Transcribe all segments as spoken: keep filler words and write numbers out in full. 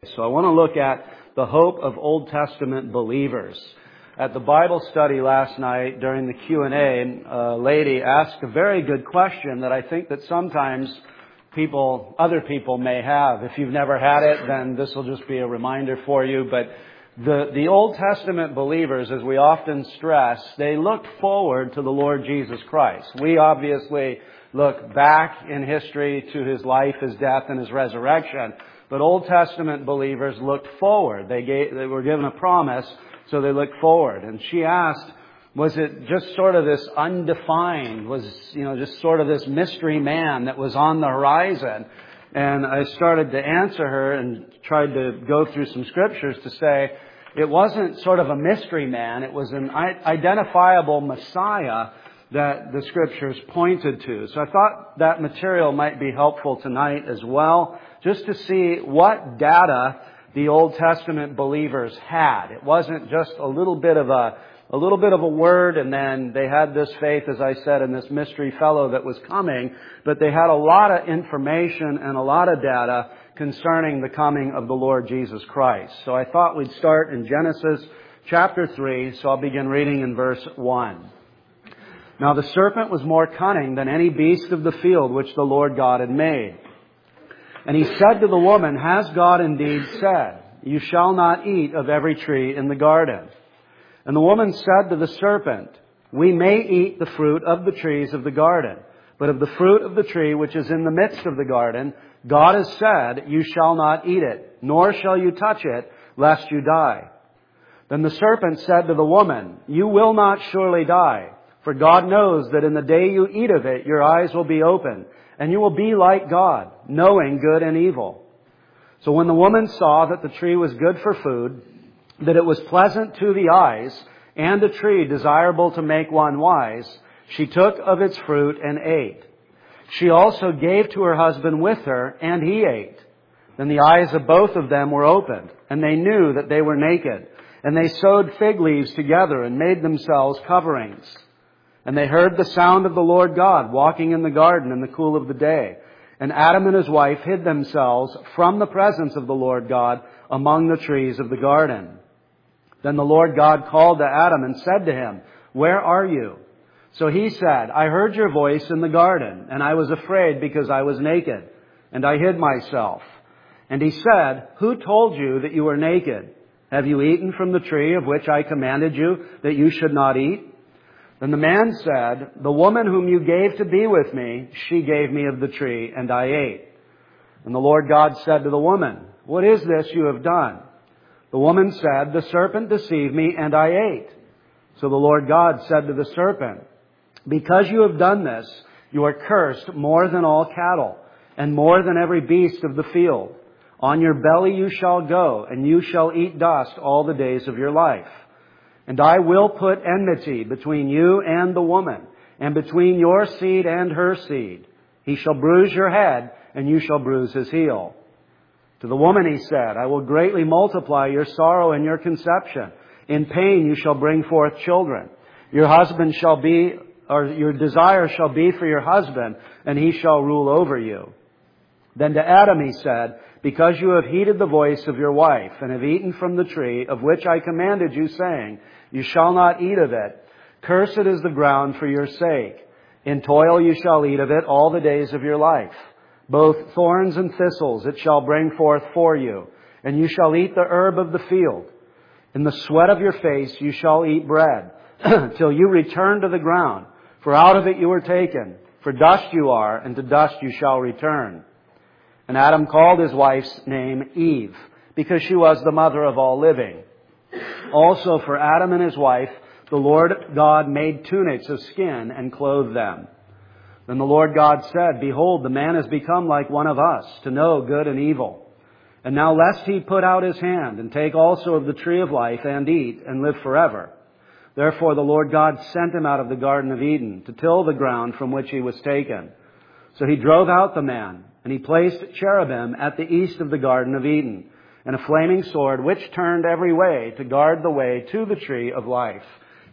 So I want to look at the hope of Old Testament believers. At the Bible study last night during the Q and A, a lady asked a very good question that I think that sometimes people, other people may have. If you've never had it, then this will just be a reminder for you. But the, the Old Testament believers, as we often stress, they look forward to the Lord Jesus Christ. We obviously look back in history to His life, His death, and His resurrection. But Old Testament believers looked forward. They gave, they were given a promise, so they looked forward. And she asked, was it just sort of this undefined, was, you know, just sort of this mystery man that was on the horizon? And I started to answer her and tried to go through some scriptures to say it wasn't sort of a mystery man. It was an identifiable Messiah that the scriptures pointed to. So I thought that material might be helpful tonight as well, just to see what data the Old Testament believers had. It wasn't just a little bit of a a little bit of a word, and then they had this faith, as I said, in this mystery fellow that was coming, but they had a lot of information and a lot of data concerning the coming of the Lord Jesus Christ. So I thought we'd start in Genesis chapter three, so I'll begin reading in verse one. Now the serpent was more cunning than any beast of the field which the Lord God had made. And he said to the woman, has God indeed said, you shall not eat of every tree in the garden? And the woman said to the serpent, we may eat the fruit of the trees of the garden, but of the fruit of the tree which is in the midst of the garden, God has said, you shall not eat it, nor shall you touch it, lest you die. Then the serpent said to the woman, you will not surely die. For God knows that in the day you eat of it, your eyes will be opened, and you will be like God, knowing good and evil. So when the woman saw that the tree was good for food, that it was pleasant to the eyes, and a tree desirable to make one wise, she took of its fruit and ate. She also gave to her husband with her, and he ate. Then the eyes of both of them were opened, and they knew that they were naked. And they sewed fig leaves together and made themselves coverings. And they heard the sound of the Lord God walking in the garden in the cool of the day. And Adam and his wife hid themselves from the presence of the Lord God among the trees of the garden. Then the Lord God called to Adam and said to him, where are you? So he said, I heard your voice in the garden, and I was afraid because I was naked, and I hid myself. And he said, who told you that you were naked? Have you eaten from the tree of which I commanded you that you should not eat? Then the man said, the woman whom you gave to be with me, she gave me of the tree, and I ate. And the Lord God said to the woman, what is this you have done? The woman said, the serpent deceived me, and I ate. So the Lord God said to the serpent, because you have done this, you are cursed more than all cattle, and more than every beast of the field. On your belly you shall go, and you shall eat dust all the days of your life. And I will put enmity between you and the woman, and between your seed and her seed. He shall bruise your head, and you shall bruise his heel. To the woman he said, I will greatly multiply your sorrow and your conception. In pain you shall bring forth children. Your husband shall be, or your desire shall be for your husband, and he shall rule over you. Then to Adam he said, because you have heeded the voice of your wife, and have eaten from the tree of which I commanded you, saying, you shall not eat of it. Cursed is the ground for your sake. In toil you shall eat of it all the days of your life. Both thorns and thistles it shall bring forth for you, and you shall eat the herb of the field. In the sweat of your face you shall eat bread, till you return to the ground. For out of it you were taken. For dust you are, and to dust you shall return. And Adam called his wife's name Eve, because she was the mother of all living. Also for Adam and his wife, the Lord God made tunics of skin and clothed them. Then the Lord God said, behold, the man has become like one of us, to know good and evil. And now lest he put out his hand and take also of the tree of life and eat and live forever. Therefore the Lord God sent him out of the Garden of Eden to till the ground from which he was taken. So he drove out the man, and he placed cherubim at the east of the Garden of Eden, and a flaming sword which turned every way to guard the way to the tree of life.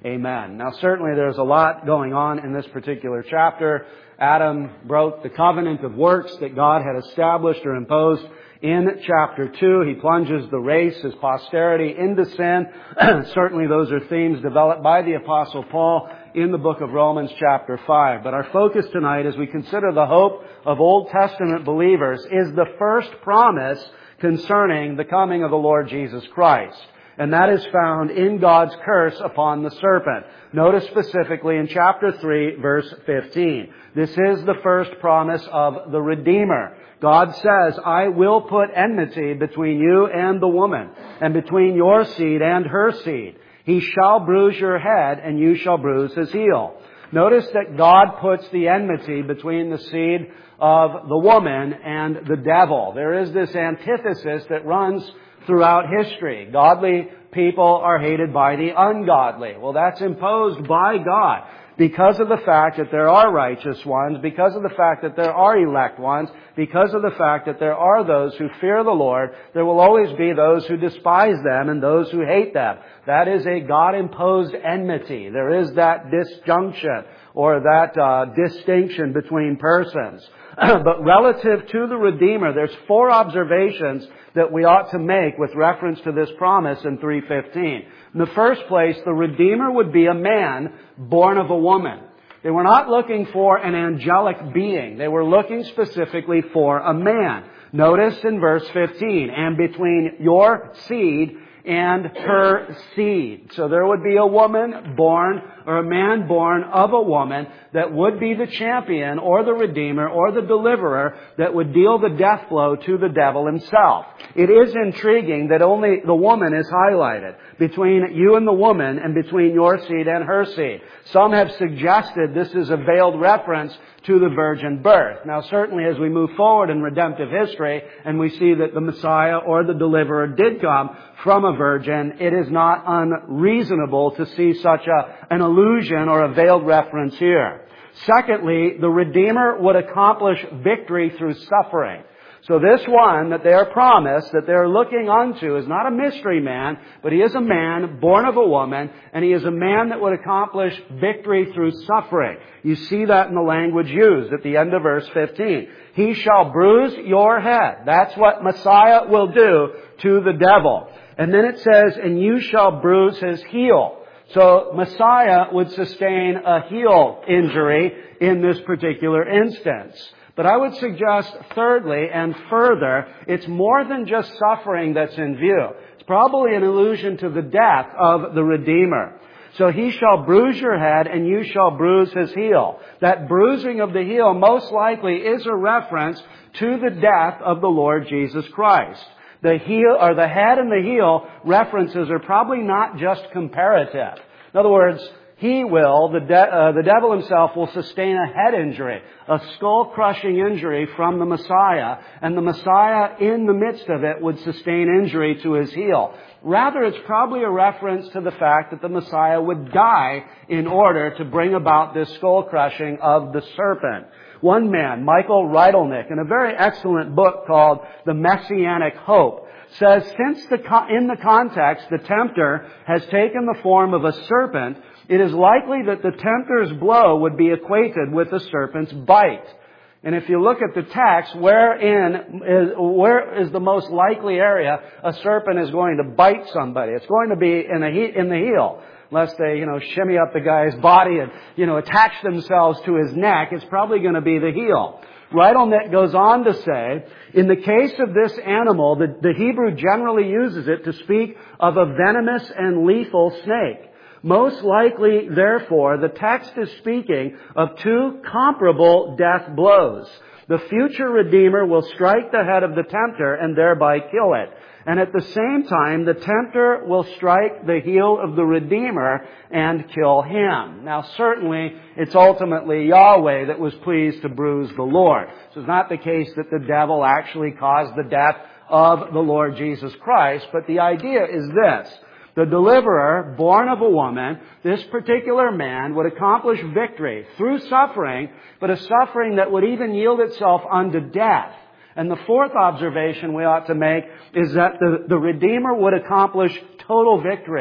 Amen. Now certainly there's a lot going on in this particular chapter. Adam broke the covenant of works that God had established or imposed in chapter two. He plunges the race, his posterity, into sin. Certainly those are themes developed by the Apostle Paul in the book of Romans chapter five. But our focus tonight, as we consider the hope of Old Testament believers, is the first promise concerning the coming of the Lord Jesus Christ. And that is found in God's curse upon the serpent. Notice specifically in chapter three, verse fifteen. This is the first promise of the Redeemer. God says, I will put enmity between you and the woman, and between your seed and her seed. He shall bruise your head, and you shall bruise his heel. Notice that God puts the enmity between the seed of the woman and the devil. There is this antithesis that runs throughout history. Godly people are hated by the ungodly. Well, that's imposed by God because of the fact that there are righteous ones, because of the fact that there are elect ones, because of the fact that there are those who fear the Lord. There will always be those who despise them and those who hate them. That is a God-imposed enmity. There is that disjunction or that uh, distinction between persons. But relative to the Redeemer, there's four observations that we ought to make with reference to this promise in three fifteen. In the first place, the Redeemer would be a man born of a woman. They were not looking for an angelic being. They were looking specifically for a man. Notice in verse fifteen, and between your seed and her seed. So there would be a woman born, or a man born of a woman, that would be the champion or the Redeemer or the deliverer that would deal the death blow to the devil himself. It is intriguing that only the woman is highlighted. Between you and the woman, and between your seed and her seed. Some have suggested this is a veiled reference to the virgin birth. Now certainly as we move forward in redemptive history and we see that the Messiah or the deliverer did come from a virgin, it is not unreasonable to see such a, an allusion or a veiled reference here. Secondly, the Redeemer would accomplish victory through suffering. So this one that they are promised, that they are looking unto, is not a mystery man, but he is a man born of a woman, and he is a man that would accomplish victory through suffering. You see that in the language used at the end of verse fifteen. He shall bruise your head. That's what Messiah will do to the devil. And then it says, and you shall bruise his heel. So Messiah would sustain a heel injury in this particular instance. But I would suggest, thirdly and further, it's more than just suffering that's in view. It's probably an allusion to the death of the Redeemer. So he shall bruise your head and you shall bruise his heel. That bruising of the heel most likely is a reference to the death of the Lord Jesus Christ. The heel, or the head and the heel references are probably not just comparative. In other words, He will, the, de- uh, the devil himself will sustain a head injury, a skull-crushing injury from the Messiah, and the Messiah in the midst of it would sustain injury to his heel. Rather, it's probably a reference to the fact that the Messiah would die in order to bring about this skull-crushing of the serpent. One man, Michael Reidelnick, in a very excellent book called The Messianic Hope, says, since the co- in the context the tempter has taken the form of a serpent, it is likely that the tempter's blow would be equated with the serpent's bite. And if you look at the text, wherein is, where is the most likely area a serpent is going to bite somebody? It's going to be in the, he, in the heel. Unless they, you know, shimmy up the guy's body and, you know, attach themselves to his neck, it's probably going to be the heel. Reidelnick goes on to say, in the case of this animal, the, the Hebrew generally uses it to speak of a venomous and lethal snake. Most likely, therefore, the text is speaking of two comparable death blows. The future Redeemer will strike the head of the tempter and thereby kill it. And at the same time, the tempter will strike the heel of the Redeemer and kill him. Now, certainly, it's ultimately Yahweh that was pleased to bruise the Lord. So it's not the case that the devil actually caused the death of the Lord Jesus Christ, but the idea is this. The deliverer, born of a woman, this particular man would accomplish victory through suffering, but a suffering that would even yield itself unto death. And the fourth observation we ought to make is that the, the Redeemer would accomplish total victory.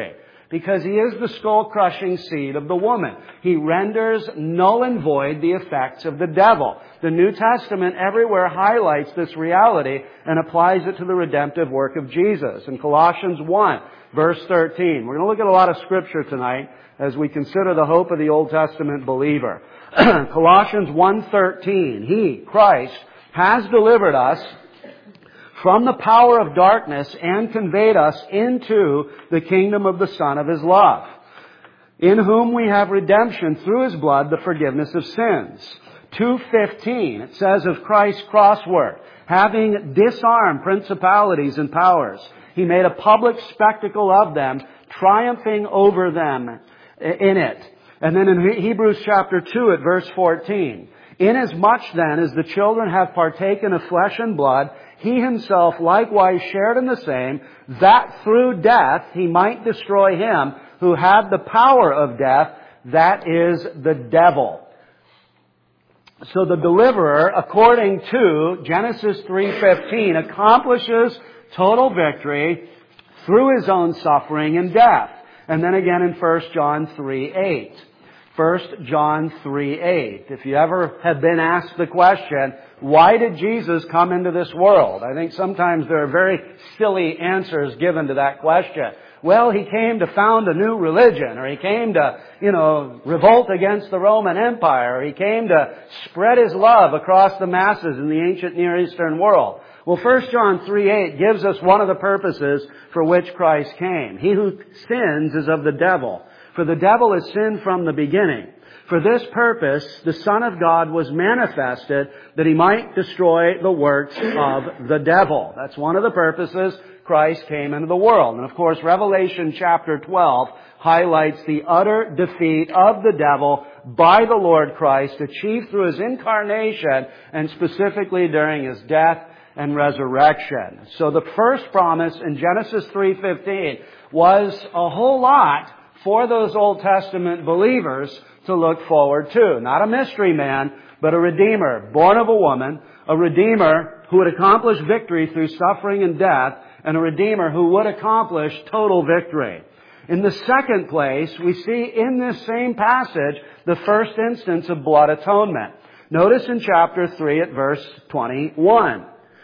because he is the skull-crushing seed of the woman. He renders null and void the effects of the devil. The New Testament everywhere highlights this reality and applies it to the redemptive work of Jesus. In Colossians one, verse thirteen, we're going to look at a lot of Scripture tonight as we consider the hope of the Old Testament believer. Colossians one thirteen, He, Christ, has delivered us from the power of darkness and conveyed us into the kingdom of the Son of His love, in whom we have redemption through His blood, the forgiveness of sins. two fifteen, it says of Christ's crossword, having disarmed principalities and powers, He made a public spectacle of them, triumphing over them in it. And then in Hebrews chapter two at verse fourteen, inasmuch then as the children have partaken of flesh and blood, He Himself likewise shared in the same, that through death He might destroy him who had the power of death, that is the devil. So the deliverer, according to Genesis three fifteen, accomplishes total victory through His own suffering and death. And then again in First John three eight. First John three eight. If you ever have been asked the question, why did Jesus come into this world? I think sometimes there are very silly answers given to that question. Well, He came to found a new religion, or He came to, you know, revolt against the Roman Empire, or He came to spread His love across the masses in the ancient Near Eastern world. Well, First John three eight gives us one of the purposes for which Christ came. He who sins is of the devil, for the devil has sinned from the beginning. For this purpose, the Son of God was manifested that He might destroy the works of the devil. That's one of the purposes Christ came into the world. And of course, Revelation chapter twelve highlights the utter defeat of the devil by the Lord Christ, achieved through His incarnation and specifically during His death and resurrection. So the first promise in Genesis three fifteen was a whole lot for those Old Testament believers to look forward to. Not a mystery man, but a Redeemer, born of a woman, a Redeemer who would accomplish victory through suffering and death, and a Redeemer who would accomplish total victory. In the second place, we see in this same passage the first instance of blood atonement. Notice in chapter three at verse twenty-one.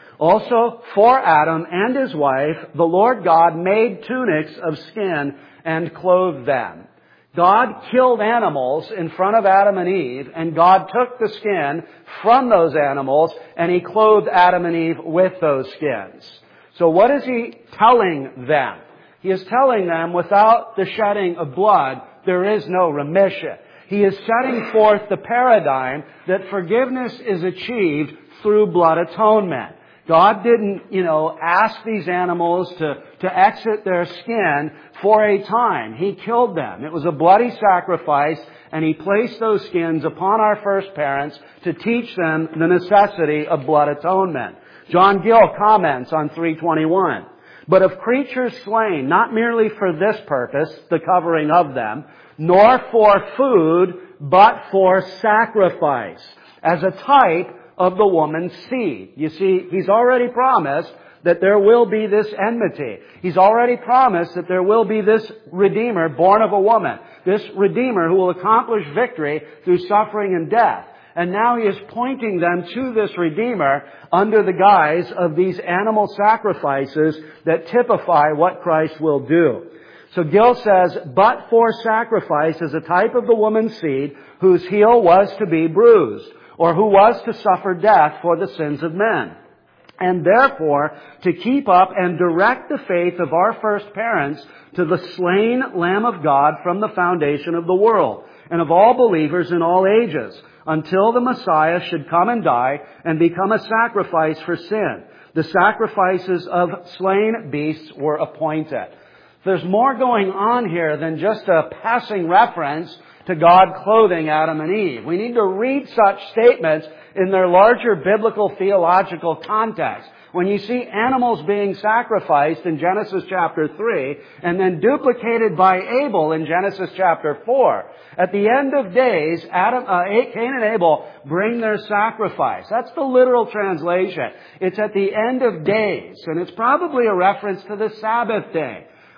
Also, for Adam and his wife, the Lord God made tunics of skin and clothed them. God killed animals in front of Adam and Eve, and God took the skin from those animals, and He clothed Adam and Eve with those skins. So what is He telling them? He is telling them without the shedding of blood, there is no remission. He is setting forth the paradigm that forgiveness is achieved through blood atonement. God didn't, you know, ask these animals to, to exit their skin for a time. He killed them. It was a bloody sacrifice, and He placed those skins upon our first parents to teach them the necessity of blood atonement. John Gill comments on three twenty-one. But of creatures slain, not merely for this purpose, the covering of them, nor for food, but for sacrifice, as a type of the woman's seed. You see, He's already promised that there will be this enmity. He's already promised that there will be this Redeemer born of a woman. This Redeemer who will accomplish victory through suffering and death. And now He is pointing them to this Redeemer under the guise of these animal sacrifices that typify what Christ will do. So Gill says, but for sacrifice as a type of the woman's seed, whose heel was to be bruised, or who was to suffer death for the sins of men. And therefore, to keep up and direct the faith of our first parents to the slain Lamb of God from the foundation of the world, and of all believers in all ages, until the Messiah should come and die and become a sacrifice for sin. The sacrifices of slain beasts were appointed. There's more going on here than just a passing reference to God clothing Adam and Eve. We need to read such statements in their larger biblical theological context. When you see animals being sacrificed in Genesis chapter three, and then duplicated by Abel in Genesis chapter four, at the end of days, Adam, uh, Cain and Abel bring their sacrifice. That's the literal translation. It's at the end of days, and it's probably a reference to the Sabbath day.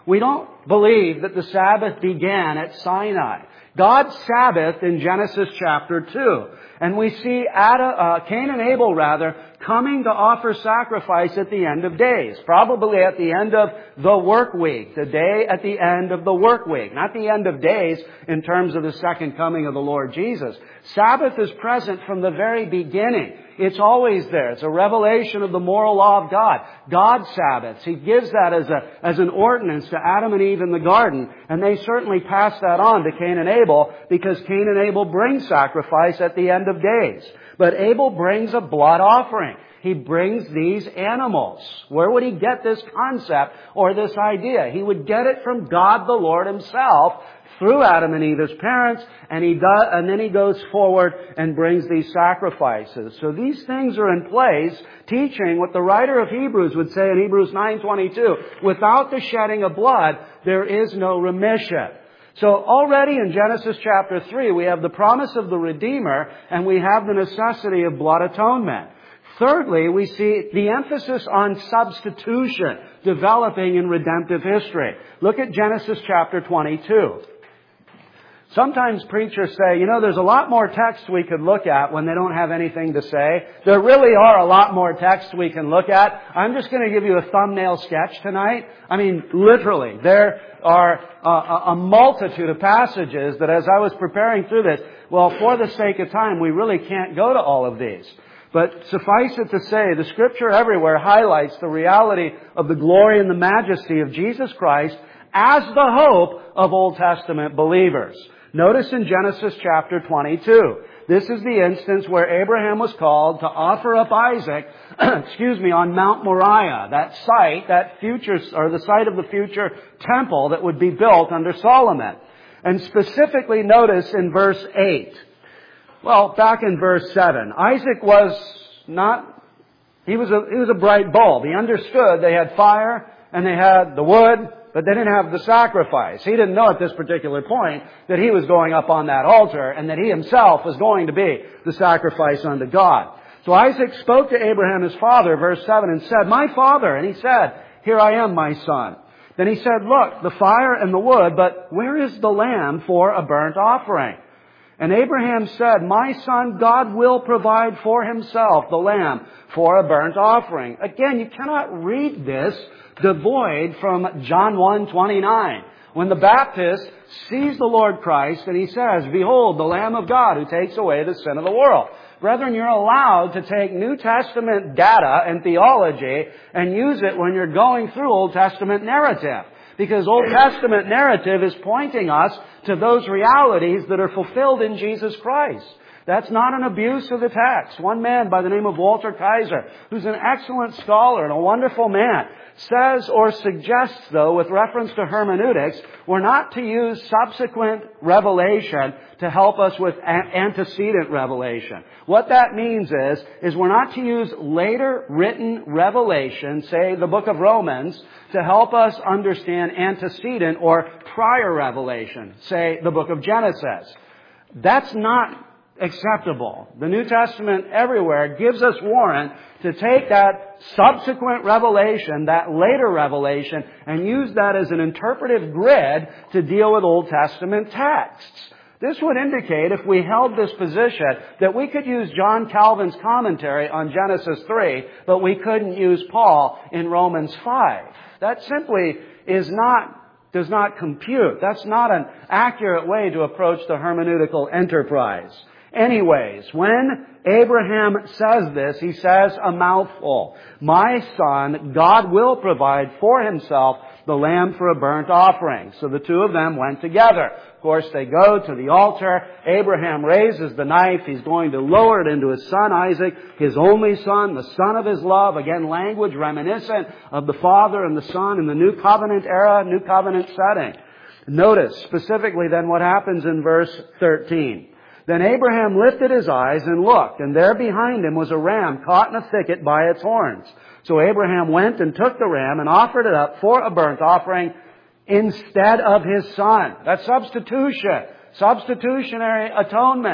We don't believe that the Sabbath began at Sinai. God Sabbathed in Genesis chapter two. And we see Adam, uh, Cain and Abel, rather, coming to offer sacrifice at the end of days. Probably at the end of the work week. The day at the end of the work week. Not the end of days in terms of the second coming of the Lord Jesus. Sabbath is present from the very beginning. It's always there. It's a revelation of the moral law of God. God Sabbaths. He gives that as a, as an ordinance to Adam and Eve in the garden. And they certainly pass that on to Cain and Abel because Cain and Abel bring sacrifice at the end of days. But Abel brings a blood offering. He brings these animals. Where would he get this concept or this idea? He would get it from God the Lord Himself through Adam and Eve, his parents, and he does, and then he goes forward and brings these sacrifices. So these things are in place, teaching what the writer of Hebrews would say in Hebrews nine twenty-two, without the shedding of blood, there is no remission. So already in Genesis chapter three, we have the promise of the Redeemer, and we have the necessity of blood atonement. Thirdly, we see the emphasis on substitution developing in redemptive history. Look at Genesis chapter twenty-two. Sometimes preachers say, you know, there's a lot more text we could look at when they don't have anything to say. There really are a lot more text we can look at. I'm just going to give you a thumbnail sketch tonight. I mean, literally, there are a, a multitude of passages that as I was preparing through this, well, for the sake of time, we really can't go to all of these. But suffice it to say, the Scripture everywhere highlights the reality of the glory and the majesty of Jesus Christ as the hope of Old Testament believers. Notice in Genesis chapter twenty-two, this is the instance where Abraham was called to offer up Isaac, excuse me, on Mount Moriah, that site, that future, or the site of the future temple that would be built under Solomon. And specifically notice in verse eight. Well, back in verse seven, Isaac was not, he was a, he was a bright bulb. He understood they had fire and they had the wood, but they didn't have the sacrifice. He didn't know at this particular point that he was going up on that altar and that he himself was going to be the sacrifice unto God. So Isaac spoke to Abraham his father, verse seven, and said, "My father." And he said, "Here I am, my son." Then he said, "Look, the fire and the wood, but where is the lamb for a burnt offering?" And Abraham said, "My son, God will provide for Himself the lamb for a burnt offering." Again, you cannot read this devoid from John one twenty-nine. When the Baptist sees the Lord Christ and he says, "Behold, the Lamb of God who takes away the sin of the world." Brethren, you're allowed to take New Testament data and theology and use it when you're going through Old Testament narrative. Because Old Testament narrative is pointing us to those realities that are fulfilled in Jesus Christ. That's not an abuse of the text. One man by the name of Walter Kaiser, who's an excellent scholar and a wonderful man, says or suggests, though, with reference to hermeneutics, we're not to use subsequent revelation to help us with antecedent revelation. What that means is, is we're not to use later written revelation, say the book of Romans, to help us understand antecedent or prior revelation, say the book of Genesis. That's not acceptable. The New Testament everywhere gives us warrant to take that subsequent revelation, that later revelation, and use that as an interpretive grid to deal with Old Testament texts. This would indicate, if we held this position, that we could use John Calvin's commentary on Genesis three, but we couldn't use Paul in Romans five. That simply is not does not compute. That's not an accurate way to approach the hermeneutical enterprise. Anyways, when Abraham says this, he says a mouthful. "My son, God will provide for Himself the lamb for a burnt offering." So the two of them went together. Of course, they go to the altar. Abraham raises the knife. He's going to lower it into his son Isaac, his only son, the son of his love. Again, language reminiscent of the Father and the Son in the New Covenant era, New Covenant setting. Notice specifically then what happens in verse thirteen. "Then Abraham lifted his eyes and looked, and there behind him was a ram caught in a thicket by its horns. So Abraham went and took the ram and offered it up for a burnt offering instead of his son." That's substitution. Substitutionary atonement.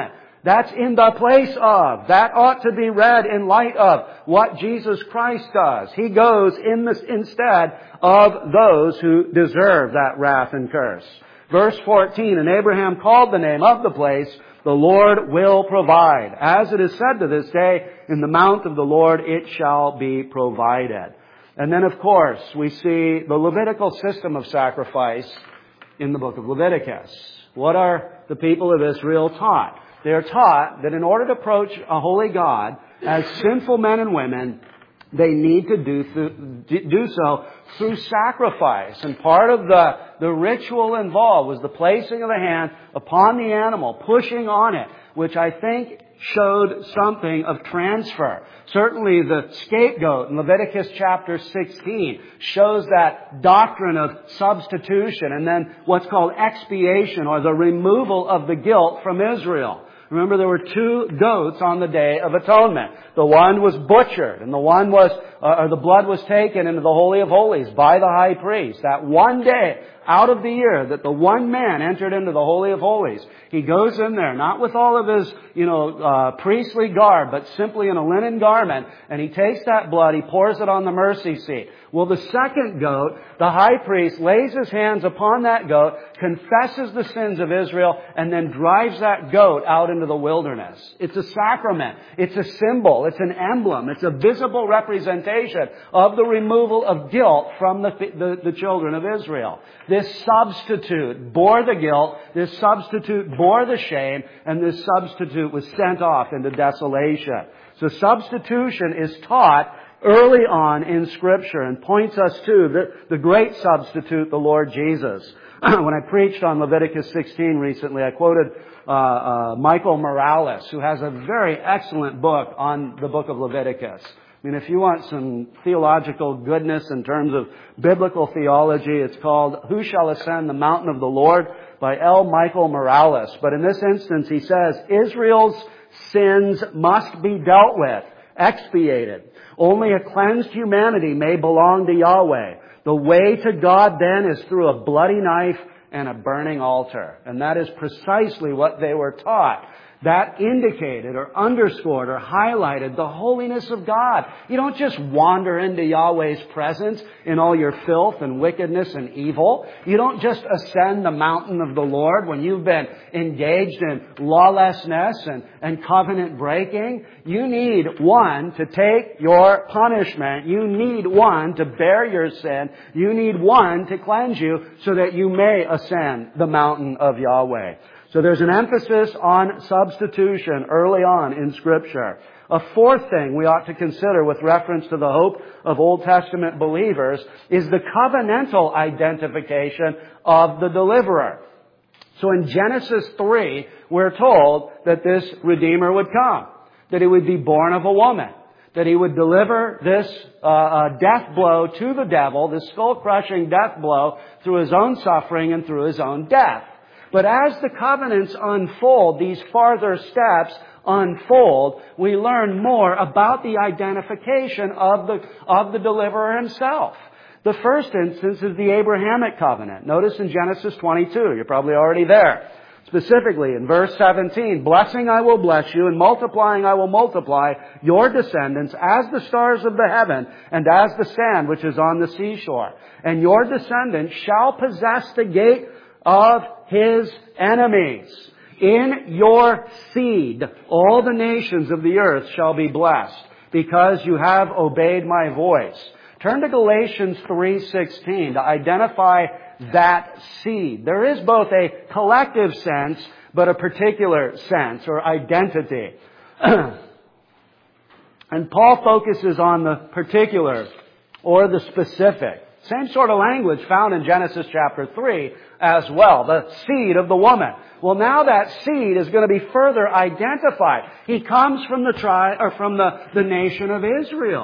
That's in the place of. That ought to be read in light of what Jesus Christ does. He goes in the, instead of those who deserve that wrath and curse. Verse fourteen, and Abraham called the name of the place, the Lord will provide. As it is said to this day, in the mount of the Lord it shall be provided. And then, of course, we see the Levitical system of sacrifice in the book of Leviticus. What are the people of Israel taught? They are taught that in order to approach a holy God as sinful men and women, they need to do, th- do so through sacrifice. And part of the, the ritual involved was the placing of the hand upon the animal, pushing on it, which I think showed something of transfer. Certainly the scapegoat in Leviticus chapter sixteen shows that doctrine of substitution and then what's called expiation, or the removal of the guilt from Israel. Remember, there were two goats on the Day of Atonement. The one was butchered, and the one was, uh, or the blood was taken into the Holy of Holies by the high priest. That one day out of the year that the one man entered into the Holy of Holies, he goes in there, not with all of his, you know, uh, priestly garb, but simply in a linen garment, and he takes that blood, he pours it on the mercy seat. Well, the second goat, the high priest lays his hands upon that goat, confesses the sins of Israel, and then drives that goat out into the wilderness. It's a sacrament. It's a symbol. It's an emblem. It's a visible representation of the removal of guilt from the, the, the children of Israel. This substitute bore the guilt, this substitute bore the shame, and this substitute was sent off into desolation. So substitution is taught early on in Scripture and points us to the, the great substitute, the Lord Jesus. When I preached on Leviticus sixteen recently, I quoted uh, uh, Michael Morales, who has a very excellent book on the book of Leviticus. I mean, if you want some theological goodness in terms of biblical theology, it's called Who Shall Ascend the Mountain of the Lord by L. Michael Morales. But in this instance, he says, Israel's sins must be dealt with, expiated. Only a cleansed humanity may belong to Yahweh. The way to God then is through a bloody knife and a burning altar. And that is precisely what they were taught. That indicated or underscored or highlighted the holiness of God. You don't just wander into Yahweh's presence in all your filth and wickedness and evil. You don't just ascend the mountain of the Lord when you've been engaged in lawlessness and, and covenant breaking. You need one to take your punishment. You need one to bear your sin. You need one to cleanse you so that you may ascend the mountain of Yahweh. So there's an emphasis on substitution early on in Scripture. A fourth thing we ought to consider with reference to the hope of Old Testament believers is the covenantal identification of the deliverer. So in Genesis three, we're told that this Redeemer would come, that he would be born of a woman, that he would deliver this uh, uh, death blow to the devil, this skull-crushing death blow, through his own suffering and through his own death. But as the covenants unfold, these farther steps unfold, we learn more about the identification of the, of the deliverer himself. The first instance is the Abrahamic covenant. Notice in Genesis twenty-two, you're probably already there. Specifically in verse seventeen, blessing I will bless you, and multiplying I will multiply your descendants as the stars of the heaven and as the sand which is on the seashore. And your descendants shall possess the gate of his enemies. In your seed, all the nations of the earth shall be blessed, because you have obeyed my voice. Turn to Galatians three sixteen to identify that seed. There is both a collective sense, but a particular sense or identity. And Paul focuses on the particular or the specific. Same sort of language found in Genesis chapter three as well. The seed of the woman. Well, now that seed is going to be further identified. He comes from the tribe or from the, the nation of Israel.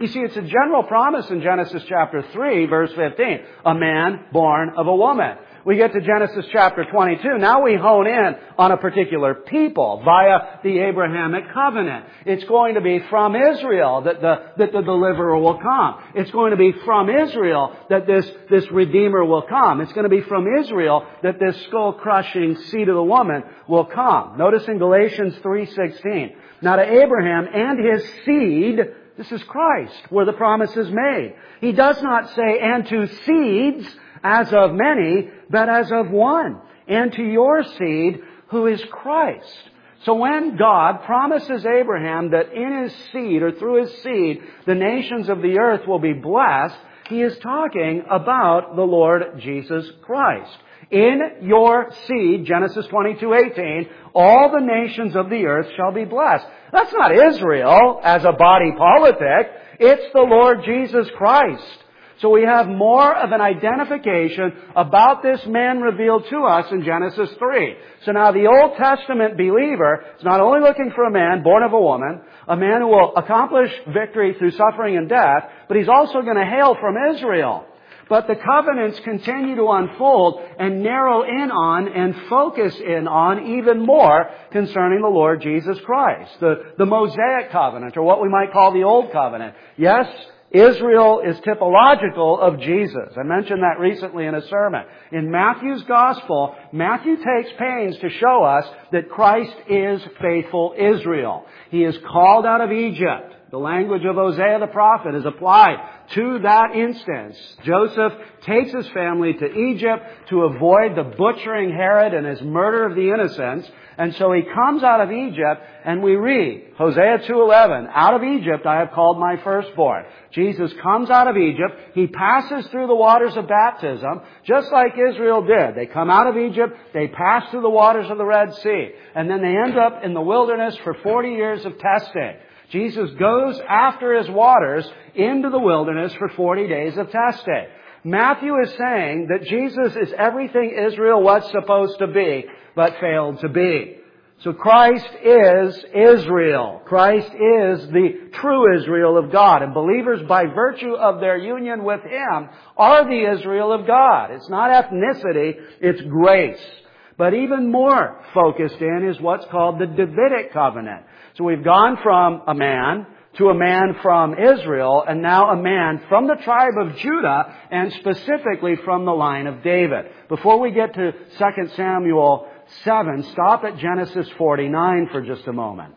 You see, it's a general promise in Genesis chapter three, verse fifteen. A man born of a woman. We get to Genesis chapter twenty-two. Now we hone in on a particular people via the Abrahamic covenant. It's going to be from Israel that the, that the deliverer will come. It's going to be from Israel that this, this Redeemer will come. It's going to be from Israel that this skull-crushing seed of the woman will come. Notice in Galatians three sixteen. Now to Abraham and his seed, this is Christ, where the promise is made. He does not say, and to seeds, as of many, but as of one, and to your seed, who is Christ. So when God promises Abraham that in his seed, or through his seed, the nations of the earth will be blessed, he is talking about the Lord Jesus Christ. In your seed, Genesis twenty-two eighteen, all the nations of the earth shall be blessed. That's not Israel as a body politic. It's the Lord Jesus Christ. So we have more of an identification about this man revealed to us in Genesis three. So now the Old Testament believer is not only looking for a man born of a woman, a man who will accomplish victory through suffering and death, but he's also going to hail from Israel. But the covenants continue to unfold and narrow in on and focus in on even more concerning the Lord Jesus Christ. The, the Mosaic covenant, or what we might call the Old Covenant. Yes, Israel is typological of Jesus. I mentioned that recently in a sermon. In Matthew's Gospel, Matthew takes pains to show us that Christ is faithful Israel. He is called out of Egypt. The language of Hosea the prophet is applied to that instance. Joseph takes his family to Egypt to avoid the butchering Herod and his murder of the innocents. And so he comes out of Egypt, and we read, Hosea two eleven, out of Egypt I have called my firstborn. Jesus comes out of Egypt. He passes through the waters of baptism, just like Israel did. They come out of Egypt, they pass through the waters of the Red Sea, and then they end up in the wilderness for forty years of testing. Jesus goes after his waters into the wilderness for forty days of testing. Matthew is saying that Jesus is everything Israel was supposed to be, but failed to be. So Christ is Israel. Christ is the true Israel of God. And believers, by virtue of their union with Him, are the Israel of God. It's not ethnicity, it's grace. But even more focused in is what's called the Davidic covenant. So we've gone from a man to a man from Israel, and now a man from the tribe of Judah, and specifically from the line of David. Before we get to Second Samuel seven, stop at Genesis forty-nine for just a moment.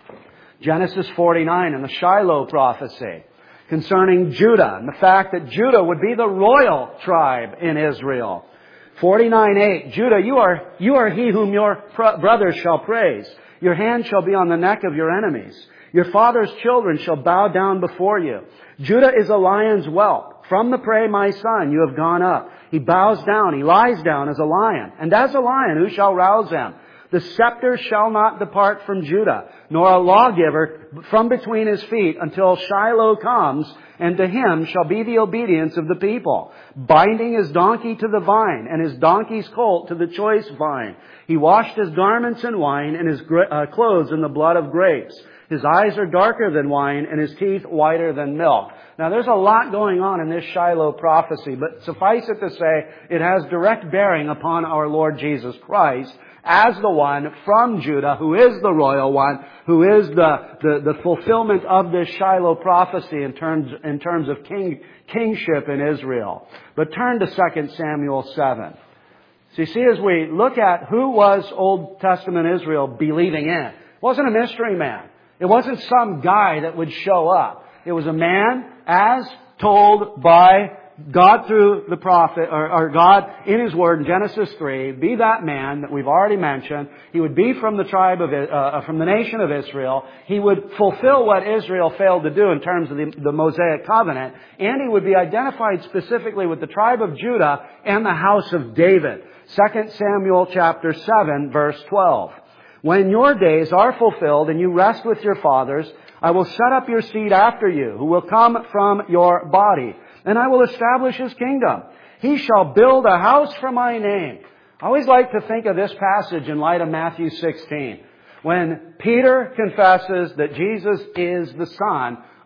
Genesis forty-nine and the Shiloh prophecy concerning Judah, and the fact that Judah would be the royal tribe in Israel. forty-nine eight, Judah, you are, you are he whom your brothers shall praise. Your hand shall be on the neck of your enemies. Your father's children shall bow down before you. Judah is a lion's whelp. From the prey, my son, you have gone up. He bows down. He lies down as a lion. And as a lion, who shall rouse him? The scepter shall not depart from Judah, nor a lawgiver from between his feet until Shiloh comes, and to him shall be the obedience of the people, binding his donkey to the vine, and his donkey's colt to the choice vine. He washed his garments in wine, and his uh, clothes in the blood of grapes. His eyes are darker than wine, and his teeth whiter than milk. Now, there's a lot going on in this Shiloh prophecy, but suffice it to say, it has direct bearing upon our Lord Jesus Christ as the one from Judah, who is the royal one, who is the, the, the fulfillment of this Shiloh prophecy in terms, in terms of king, kingship in Israel. But turn to Second Samuel seven. So you see, as we look at who was Old Testament Israel believing in, it wasn't a mystery man. It wasn't some guy that would show up. It was a man as told by God through the prophet, or, or God in His Word in Genesis three, be that man that we've already mentioned. He would be from the tribe of, uh, from the nation of Israel. He would fulfill what Israel failed to do in terms of the, the Mosaic covenant. And he would be identified specifically with the tribe of Judah and the house of David. Second Samuel chapter seven, verse twelve. When your days are fulfilled and you rest with your fathers, I will set up your seed after you, who will come from your body, and I will establish his kingdom. He shall build a house for my name. I always like to think of this passage in light of Matthew sixteen, when Peter confesses that Jesus is the Son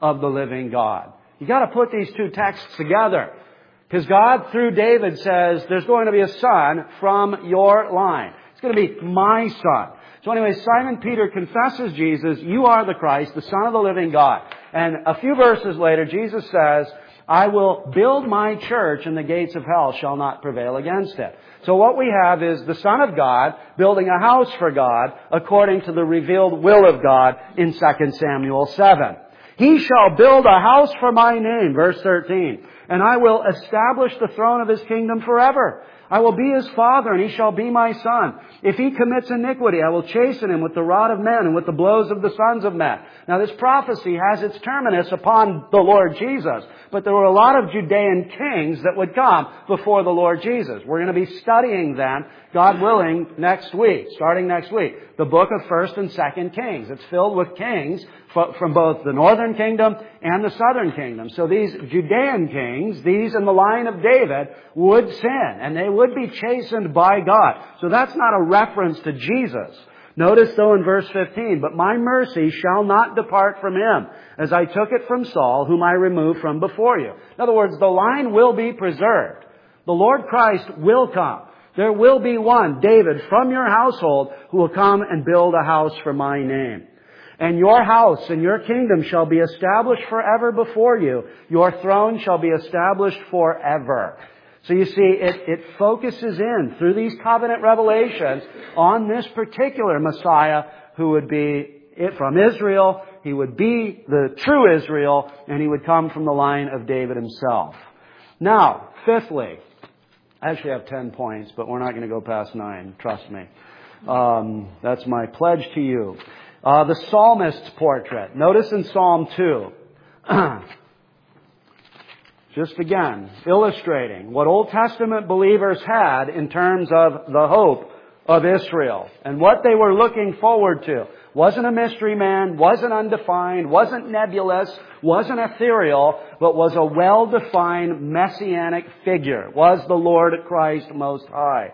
of the living God. You got to put these two texts together. Because God, through David, says there's going to be a son from your line. It's going to be my son. So anyway, Simon Peter confesses Jesus, you are the Christ, the Son of the living God. And a few verses later, Jesus says, I will build my church and the gates of hell shall not prevail against it. So what we have is the Son of God building a house for God according to the revealed will of God in Second Samuel seven. He shall build a house for my name, verse thirteen, and I will establish the throne of his kingdom forever. I will be his father, and he shall be my son. If he commits iniquity, I will chasten him with the rod of men and with the blows of the sons of men. Now, this prophecy has its terminus upon the Lord Jesus. But there were a lot of Judean kings that would come before the Lord Jesus. We're going to be studying them, God willing, next week, starting next week. The book of First and Second Kings. It's filled with kings from both the northern kingdom and the southern kingdom. So these Judean kings, these in the line of David, would sin, and they would be chastened by God. So that's not a reference to Jesus. Notice though in verse fifteen, but my mercy shall not depart from him, as I took it from Saul, whom I removed from before you. In other words, the line will be preserved. The Lord Christ will come. There will be one, David, from your household, who will come and build a house for my name. And your house and your kingdom shall be established forever before you. Your throne shall be established forever. So you see, it, it focuses in through these covenant revelations on this particular Messiah who would be from Israel. He would be the true Israel, and he would come from the line of David himself. Now, fifthly, I actually have ten points, but we're not going to go past nine. Trust me. Um, that's my pledge to you. Uh, the psalmist's portrait. Notice in Psalm two. Just again, illustrating what Old Testament believers had in terms of the hope of Israel and what they were looking forward to. Wasn't a mystery man, wasn't undefined, wasn't nebulous, wasn't ethereal, but was a well-defined messianic figure. Was the Lord Christ Most High.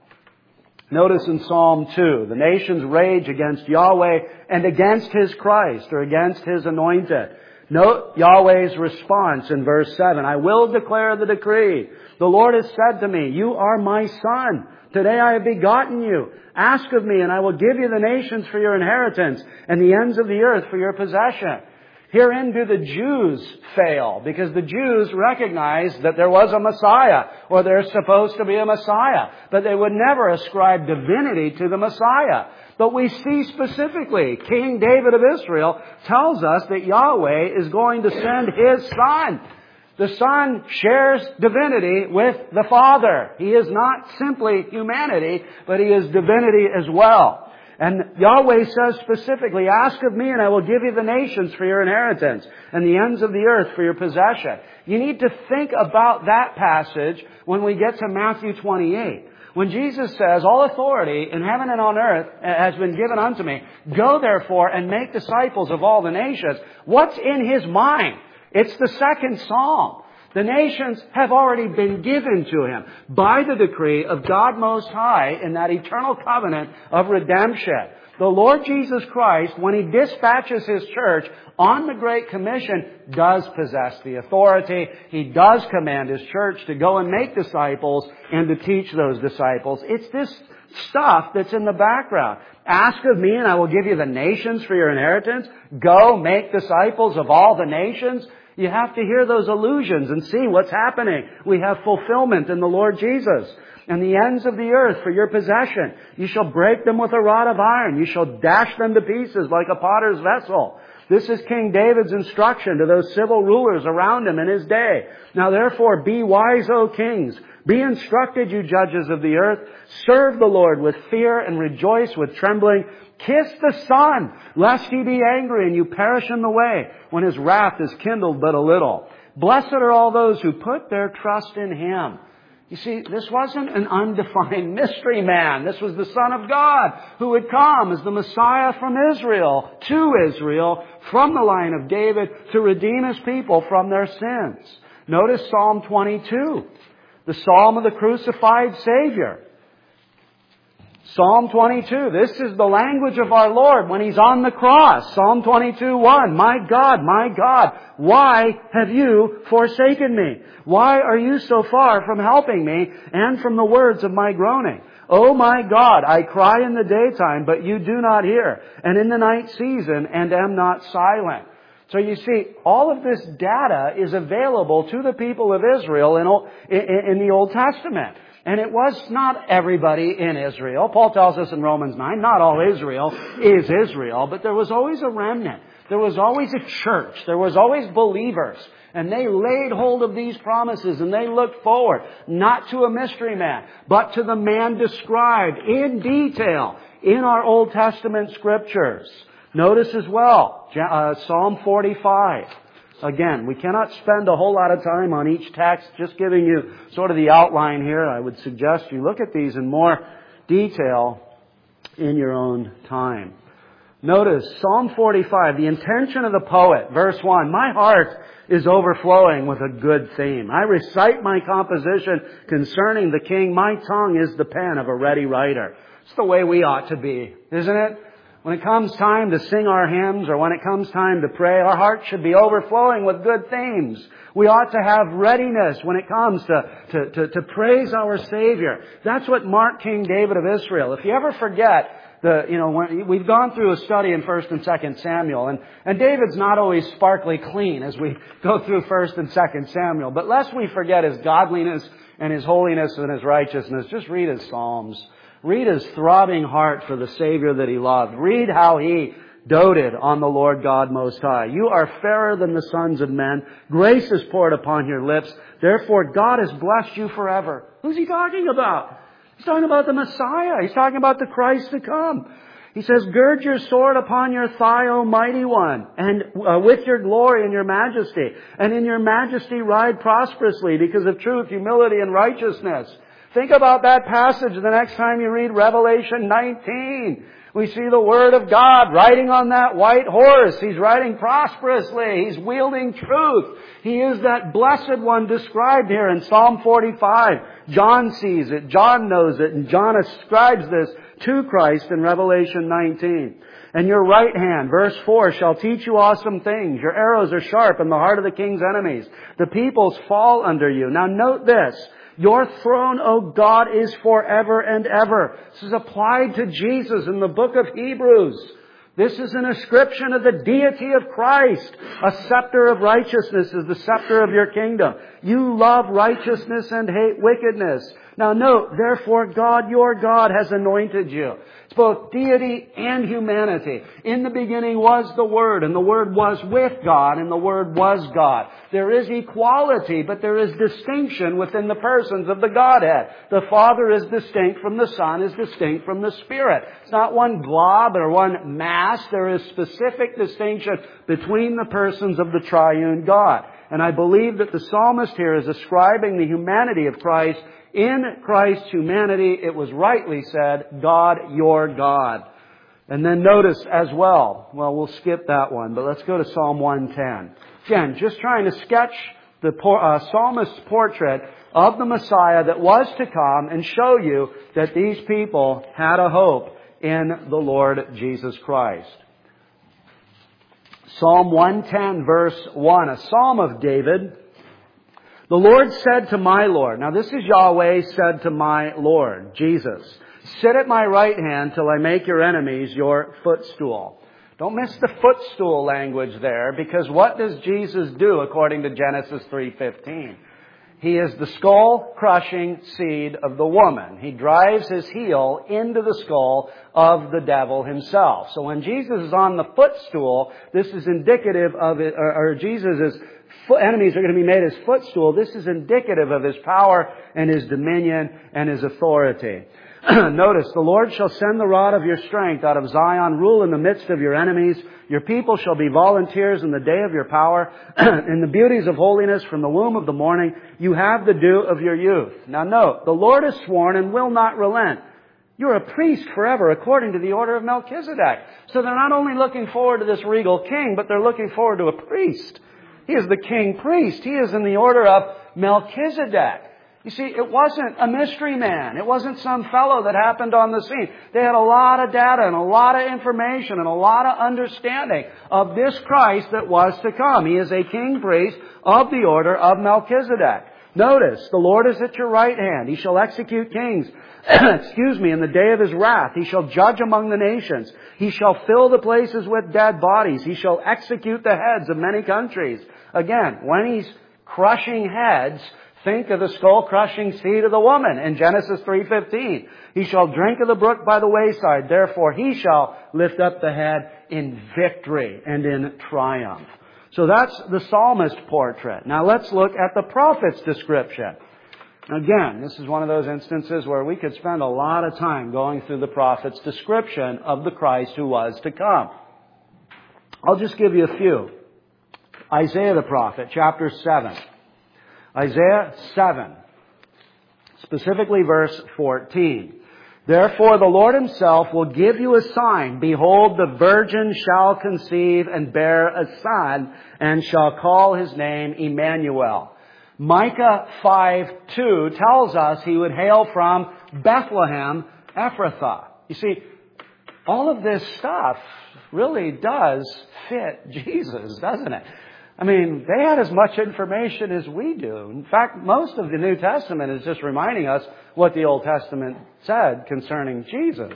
Notice in Psalm two, the nations rage against Yahweh and against His Christ, or against His anointed. Note Yahweh's response in verse seven. I will declare the decree. The Lord has said to me, you are my son. Today I have begotten you. Ask of me, and I will give you the nations for your inheritance, and the ends of the earth for your possession. Herein do the Jews fail, because the Jews recognized that there was a Messiah, or there's supposed to be a Messiah, but they would never ascribe divinity to the Messiah. But we see specifically, King David of Israel tells us that Yahweh is going to send His Son. The Son shares divinity with the Father. He is not simply humanity, but He is divinity as well. And Yahweh says specifically, ask of me and I will give you the nations for your inheritance and the ends of the earth for your possession. You need to think about that passage when we get to Matthew twenty-eight. When Jesus says, all authority in heaven and on earth has been given unto me. Go therefore and make disciples of all the nations. What's in His mind? It's the second psalm. The nations have already been given to Him by the decree of God Most High in that eternal covenant of redemption. The Lord Jesus Christ, when He dispatches His church on the Great Commission, does possess the authority. He does command His church to go and make disciples and to teach those disciples. It's this stuff that's in the background. Ask of me and I will give you the nations for your inheritance. Go make disciples of all the nations. You have to hear those allusions and see what's happening. We have fulfillment in the Lord Jesus. And the ends of the earth for your possession. You shall break them with a rod of iron. You shall dash them to pieces like a potter's vessel. This is King David's instruction to those civil rulers around him in his day. Now therefore be wise, O kings. Be instructed, you judges of the earth. Serve the Lord with fear and rejoice with trembling. Kiss the Son, lest He be angry and you perish in the way when His wrath is kindled but a little. Blessed are all those who put their trust in Him. You see, this wasn't an undefined mystery man. This was the Son of God who would come as the Messiah from Israel, to Israel, from the line of David, to redeem His people from their sins. Notice Psalm twenty-two, the Psalm of the crucified Savior. Psalm twenty-two, this is the language of our Lord when He's on the cross. Psalm twenty-two, one, My God, my God, why have you forsaken me? Why are you so far from helping me and from the words of my groaning? Oh my God, I cry in the daytime, but you do not hear, and in the night season, and am not silent. So you see, all of this data is available to the people of Israel in, in, in the Old Testament. And it was not everybody in Israel. Paul tells us in Romans nine, not all Israel is Israel, but there was always a remnant. There was always a church. There was always believers. And they laid hold of these promises and they looked forward, not to a mystery man, but to the man described in detail in our Old Testament scriptures. Notice as well, uh, Psalm forty-five. Again, we cannot spend a whole lot of time on each text, just giving you sort of the outline here. I would suggest you look at these in more detail in your own time. Notice Psalm forty-five, the intention of the poet, verse one, My heart is overflowing with a good theme. I recite my composition concerning the king. My tongue is the pen of a ready writer. It's the way we ought to be, isn't it? When it comes time to sing our hymns or when it comes time to pray, our hearts should be overflowing with good themes. We ought to have readiness when it comes to, to, to, to praise our Savior. That's what marked King David of Israel. If you ever forget, the, you know, when, we've gone through a study in First and Second Samuel, and, and David's not always sparkly clean as we go through First and Second Samuel. But lest we forget his godliness and his holiness and his righteousness, just read his Psalms. Read his throbbing heart for the Savior that he loved. Read how he doted on the Lord God Most High. You are fairer than the sons of men. Grace is poured upon your lips. Therefore, God has blessed you forever. Who's he talking about? He's talking about the Messiah. He's talking about the Christ to come. He says, Gird your sword upon your thigh, O mighty one, and uh, with your glory and your majesty. And in your majesty ride prosperously because of truth, humility, and righteousness. Think about that passage the next time you read Revelation nineteen. We see the Word of God riding on that white horse. He's riding prosperously. He's wielding truth. He is that blessed one described here in Psalm forty-five. John sees it. John knows it. And John ascribes this to Christ in Revelation nineteen. And your right hand, verse four, shall teach you awesome things. Your arrows are sharp in the heart of the king's enemies. The peoples fall under you. Now note this. Your throne, O God, is forever and ever. This is applied to Jesus in the book of Hebrews. This is an ascription of the deity of Christ. A scepter of righteousness is the scepter of your kingdom. You love righteousness and hate wickedness. Now note, therefore God, your God, has anointed you. It's both deity and humanity. In the beginning was the Word, and the Word was with God, and the Word was God. There is equality, but there is distinction within the persons of the Godhead. The Father is distinct from the Son, is distinct from the Spirit. It's not one blob or one mass. There is specific distinction between the persons of the triune God. And I believe that the psalmist here is ascribing the humanity of Christ. In Christ's humanity, it was rightly said, God, your God. And then notice as well, well, we'll skip that one, but let's go to Psalm one ten. Again, just trying to sketch the uh, psalmist's portrait of the Messiah that was to come and show you that these people had a hope in the Lord Jesus Christ. Psalm one ten, verse one, a psalm of David. The Lord said to my Lord, now this is Yahweh said to my Lord, Jesus, sit at my right hand till I make your enemies your footstool. Don't miss the footstool language there, because what does Jesus do according to Genesis three fifteen? He is the skull-crushing seed of the woman. He drives his heel into the skull of the devil himself. So when Jesus is on the footstool, this is indicative of it, or, or Jesus' enemies are going to be made his footstool. This is indicative of his power and his dominion and his authority. Notice, the Lord shall send the rod of your strength out of Zion, rule in the midst of your enemies. Your people shall be volunteers in the day of your power. In the beauties of holiness from the womb of the morning, you have the dew of your youth. Now note, the Lord has sworn and will not relent. You're a priest forever according to the order of Melchizedek. So they're not only looking forward to this regal king, but they're looking forward to a priest. He is the king priest. He is in the order of Melchizedek. You see, it wasn't a mystery man. It wasn't some fellow that happened on the scene. They had a lot of data and a lot of information and a lot of understanding of this Christ that was to come. He is a king priest of the order of Melchizedek. Notice, the Lord is at your right hand. He shall execute kings, excuse me, in the day of His wrath. He shall judge among the nations. He shall fill the places with dead bodies. He shall execute the heads of many countries. Again, when He's crushing heads, think of the skull-crushing seed of the woman in Genesis three fifteen. He shall drink of the brook by the wayside. Therefore He shall lift up the head in victory and in triumph. So that's the psalmist portrait. Now let's look at the prophet's description. Again, this is one of those instances where we could spend a lot of time going through the prophet's description of the Christ who was to come. I'll just give you a few. Isaiah the prophet, chapter seven. Isaiah seven, specifically verse fourteen. Therefore the Lord Himself will give you a sign. Behold, the virgin shall conceive and bear a son, and shall call His name Emmanuel. Micah five two tells us He would hail from Bethlehem, Ephrathah. You see, all of this stuff really does fit Jesus, doesn't it? I mean, they had as much information as we do. In fact, most of the New Testament is just reminding us what the Old Testament said concerning Jesus.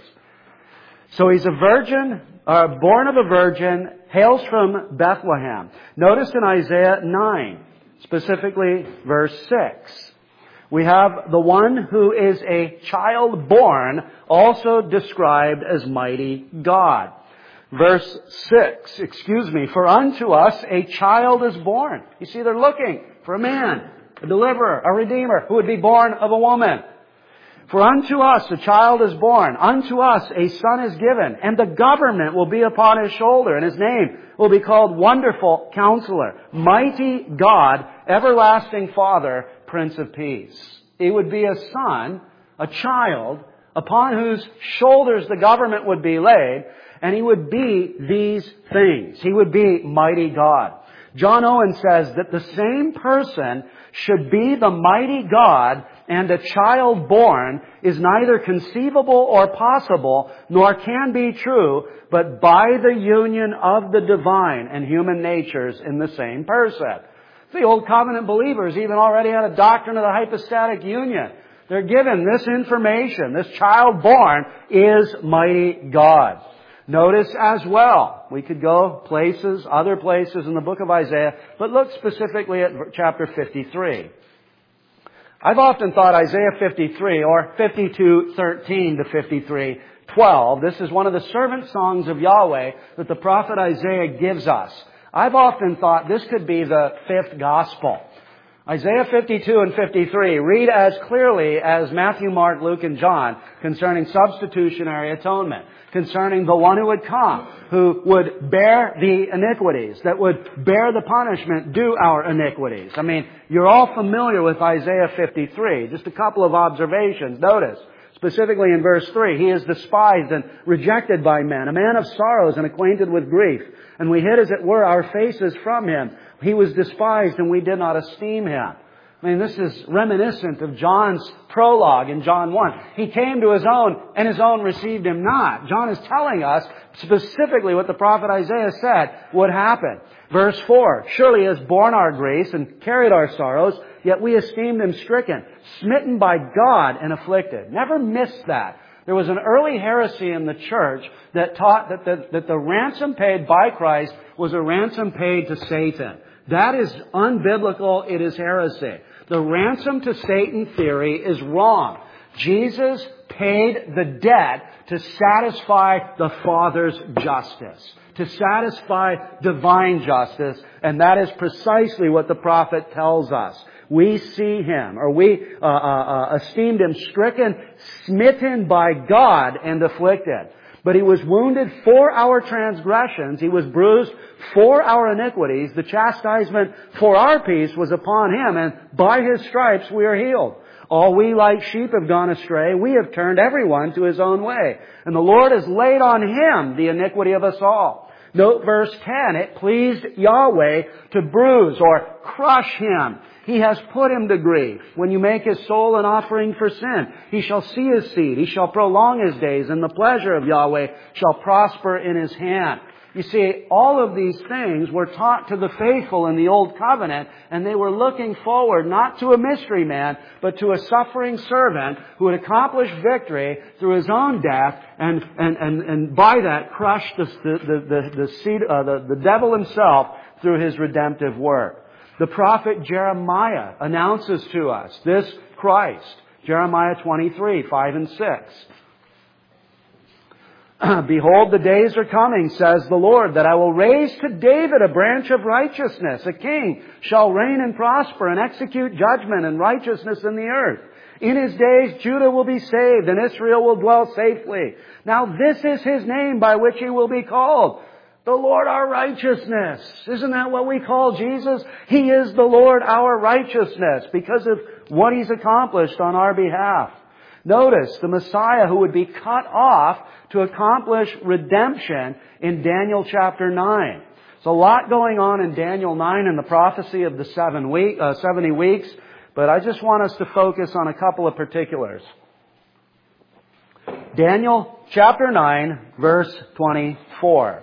So He's a virgin, uh, born of a virgin, hails from Bethlehem. Notice in Isaiah nine, specifically verse six, we have the one who is a child born, also described as mighty God. Verse six, excuse me, for unto us a child is born. You see, they're looking for a man, a deliverer, a redeemer, who would be born of a woman. For unto us a child is born, unto us a son is given, and the government will be upon His shoulder, and His name will be called Wonderful Counselor, Mighty God, Everlasting Father, Prince of Peace. He would be a son, a child, upon whose shoulders the government would be laid, and He would be these things. He would be mighty God. John Owen says that the same person should be the mighty God and a child born is neither conceivable or possible, nor can be true, but by the union of the divine and human natures in the same person. The Old Covenant believers even already had a doctrine of the hypostatic union. They're given this information. This child born is mighty God. Notice as well, we could go places, other places in the book of Isaiah, but look specifically at chapter fifty-three. I've often thought Isaiah fifty-three, or fifty-two thirteen to fifty-three twelve, this is one of the servant songs of Yahweh that the prophet Isaiah gives us. I've often thought this could be the fifth gospel. Isaiah fifty-two and fifty-three read as clearly as Matthew, Mark, Luke, and John concerning substitutionary atonement, concerning the one who would come, who would bear the iniquities, that would bear the punishment due our iniquities. I mean, you're all familiar with Isaiah fifty-three. Just a couple of observations. Notice, specifically in verse three, He is despised and rejected by men, a man of sorrows and acquainted with grief. And we hid, as it were, our faces from Him. He was despised and we did not esteem Him. I mean, this is reminiscent of John's prologue in John one. He came to His own, and His own received Him not. John is telling us specifically what the prophet Isaiah said would happen. Verse four, surely He has borne our griefs and carried our sorrows, yet we esteemed Him stricken, smitten by God and afflicted. Never miss that. There was an early heresy in the church that taught that the, that the ransom paid by Christ was a ransom paid to Satan. That is unbiblical. It is heresy. The ransom to Satan theory is wrong. Jesus paid the debt to satisfy the Father's justice, to satisfy divine justice, and that is precisely what the prophet tells us. We see Him, or we uh, uh, uh, esteemed Him stricken, smitten by God, and afflicted. But He was wounded for our transgressions. He was bruised for our iniquities. The chastisement for our peace was upon Him, and by His stripes we are healed. All we like sheep have gone astray. We have turned everyone to his own way. And the Lord has laid on Him the iniquity of us all. Note verse ten. It pleased Yahweh to bruise or crush him. He has put him to grief. When you make his soul an offering for sin, he shall see his seed. He shall prolong his days, and the pleasure of Yahweh shall prosper in his hand. You see, all of these things were taught to the faithful in the Old Covenant, and they were looking forward not to a mystery man, but to a suffering servant who would accomplish victory through his own death, and and and, and by that crush the the the the, seed, uh, the the devil himself through his redemptive work. The prophet Jeremiah announces to us this Christ. Jeremiah twenty-three, five and six. Behold, the days are coming, says the Lord, that I will raise to David a branch of righteousness. A king shall reign and prosper and execute judgment and righteousness in the earth. In his days, Judah will be saved and Israel will dwell safely. Now this is his name by which he will be called, the Lord our righteousness. Isn't that what we call Jesus? He is the Lord our righteousness because of what he's accomplished on our behalf. Notice the Messiah who would be cut off to accomplish redemption in Daniel chapter nine. There's a lot going on in Daniel nine and the prophecy of the seven week, uh, seventy weeks, but I just want us to focus on a couple of particulars. Daniel chapter nine, verse twenty-four.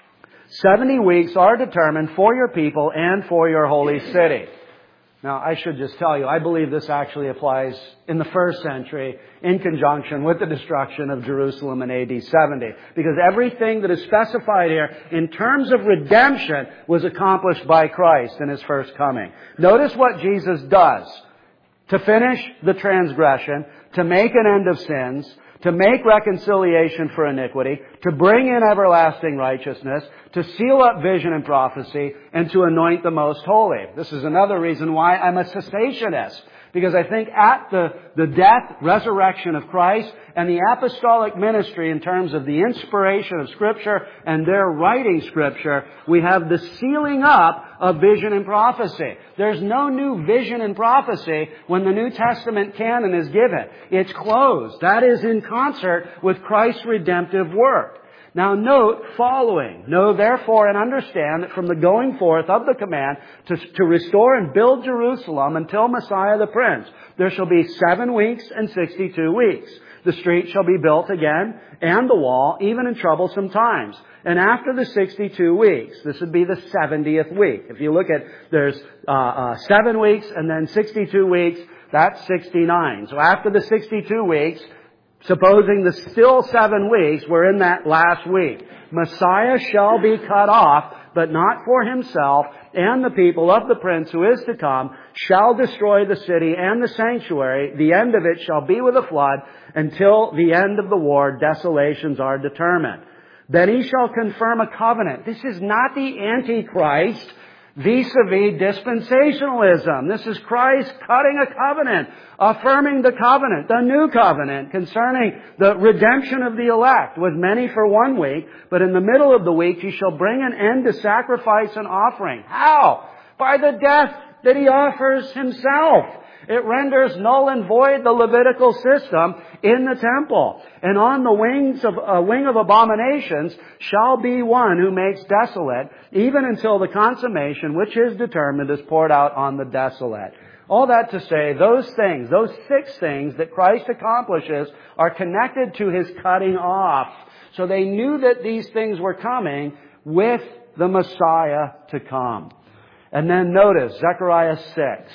Seventy weeks are determined for your people and for your holy city. Now, I should just tell you, I believe this actually applies in the first century in conjunction with the destruction of Jerusalem in A D seventy. Because everything that is specified here in terms of redemption was accomplished by Christ in His first coming. Notice what Jesus does to finish the transgression, to make an end of sins, to make reconciliation for iniquity, to bring in everlasting righteousness, to seal up vision and prophecy, and to anoint the most holy. This is another reason why I'm a cessationist. Because I think at the, the death, resurrection of Christ, and the apostolic ministry in terms of the inspiration of Scripture and their writing Scripture, we have the sealing up of vision and prophecy. There's no new vision and prophecy when the New Testament canon is given. It's closed. That is in concert with Christ's redemptive work. Now note following. Know therefore and understand that from the going forth of the command to, to restore and build Jerusalem until Messiah the Prince, there shall be seven weeks and sixty-two weeks. The street shall be built again, and the wall, even in troublesome times. And after the sixty-two weeks, this would be the seventieth week. If you look at, there's uh, uh, seven weeks and then sixty-two weeks, that's sixty-nine. So after the sixty-two weeks, supposing the still seven weeks, we're in that last week. Messiah shall be cut off, but not for himself, and the people of the prince who is to come shall destroy the city and the sanctuary. The end of it shall be with a flood. Until the end of the war, desolations are determined. Then he shall confirm a covenant. This is not the Antichrist vis-a-vis dispensationalism. This is Christ cutting a covenant, affirming the covenant, the new covenant concerning the redemption of the elect, with many for one week, but in the middle of the week he shall bring an end to sacrifice and offering. How? By the death that he offers himself. It renders null and void the Levitical system in the temple. And on the wings of a uh, wing of abominations shall be one who makes desolate, even until the consummation which is determined is poured out on the desolate. All that to say, those things, those six things that Christ accomplishes are connected to His cutting off. So they knew that these things were coming with the Messiah to come. And then notice, Zechariah six.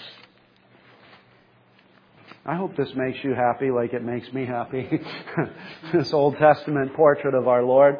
I hope this makes you happy like it makes me happy. This Old Testament portrait of our Lord.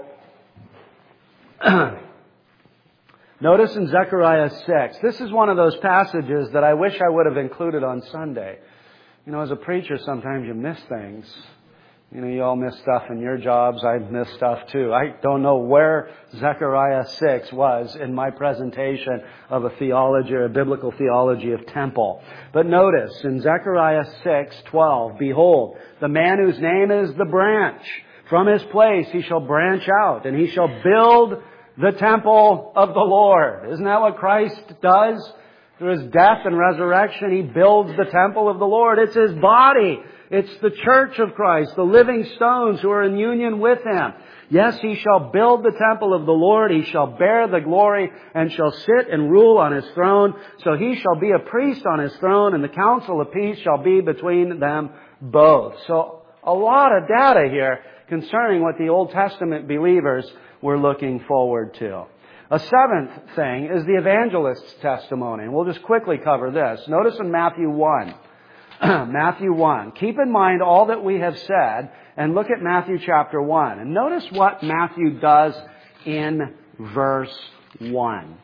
Notice in Zechariah six, this is one of those passages that I wish I would have included on Sunday. You know, as a preacher, sometimes you miss things. You know, you all miss stuff in your jobs. I miss stuff too. I don't know where Zechariah six was in my presentation of a theology or a biblical theology of temple. But notice in Zechariah six twelve, behold, the man whose name is the branch. From his place he shall branch out, and he shall build the temple of the Lord. Isn't that what Christ does? Through His death and resurrection, He builds the temple of the Lord. It's His body. It's the church of Christ, the living stones who are in union with Him. Yes, He shall build the temple of the Lord. He shall bear the glory and shall sit and rule on His throne. So He shall be a priest on His throne, and the counsel of peace shall be between them both. So a lot of data here concerning what the Old Testament believers were looking forward to. A seventh thing is the evangelist's testimony. And we'll just quickly cover this. Notice in Matthew one. Matthew one. Keep in mind all that we have said and look at Matthew chapter one. And notice what Matthew does in verse one.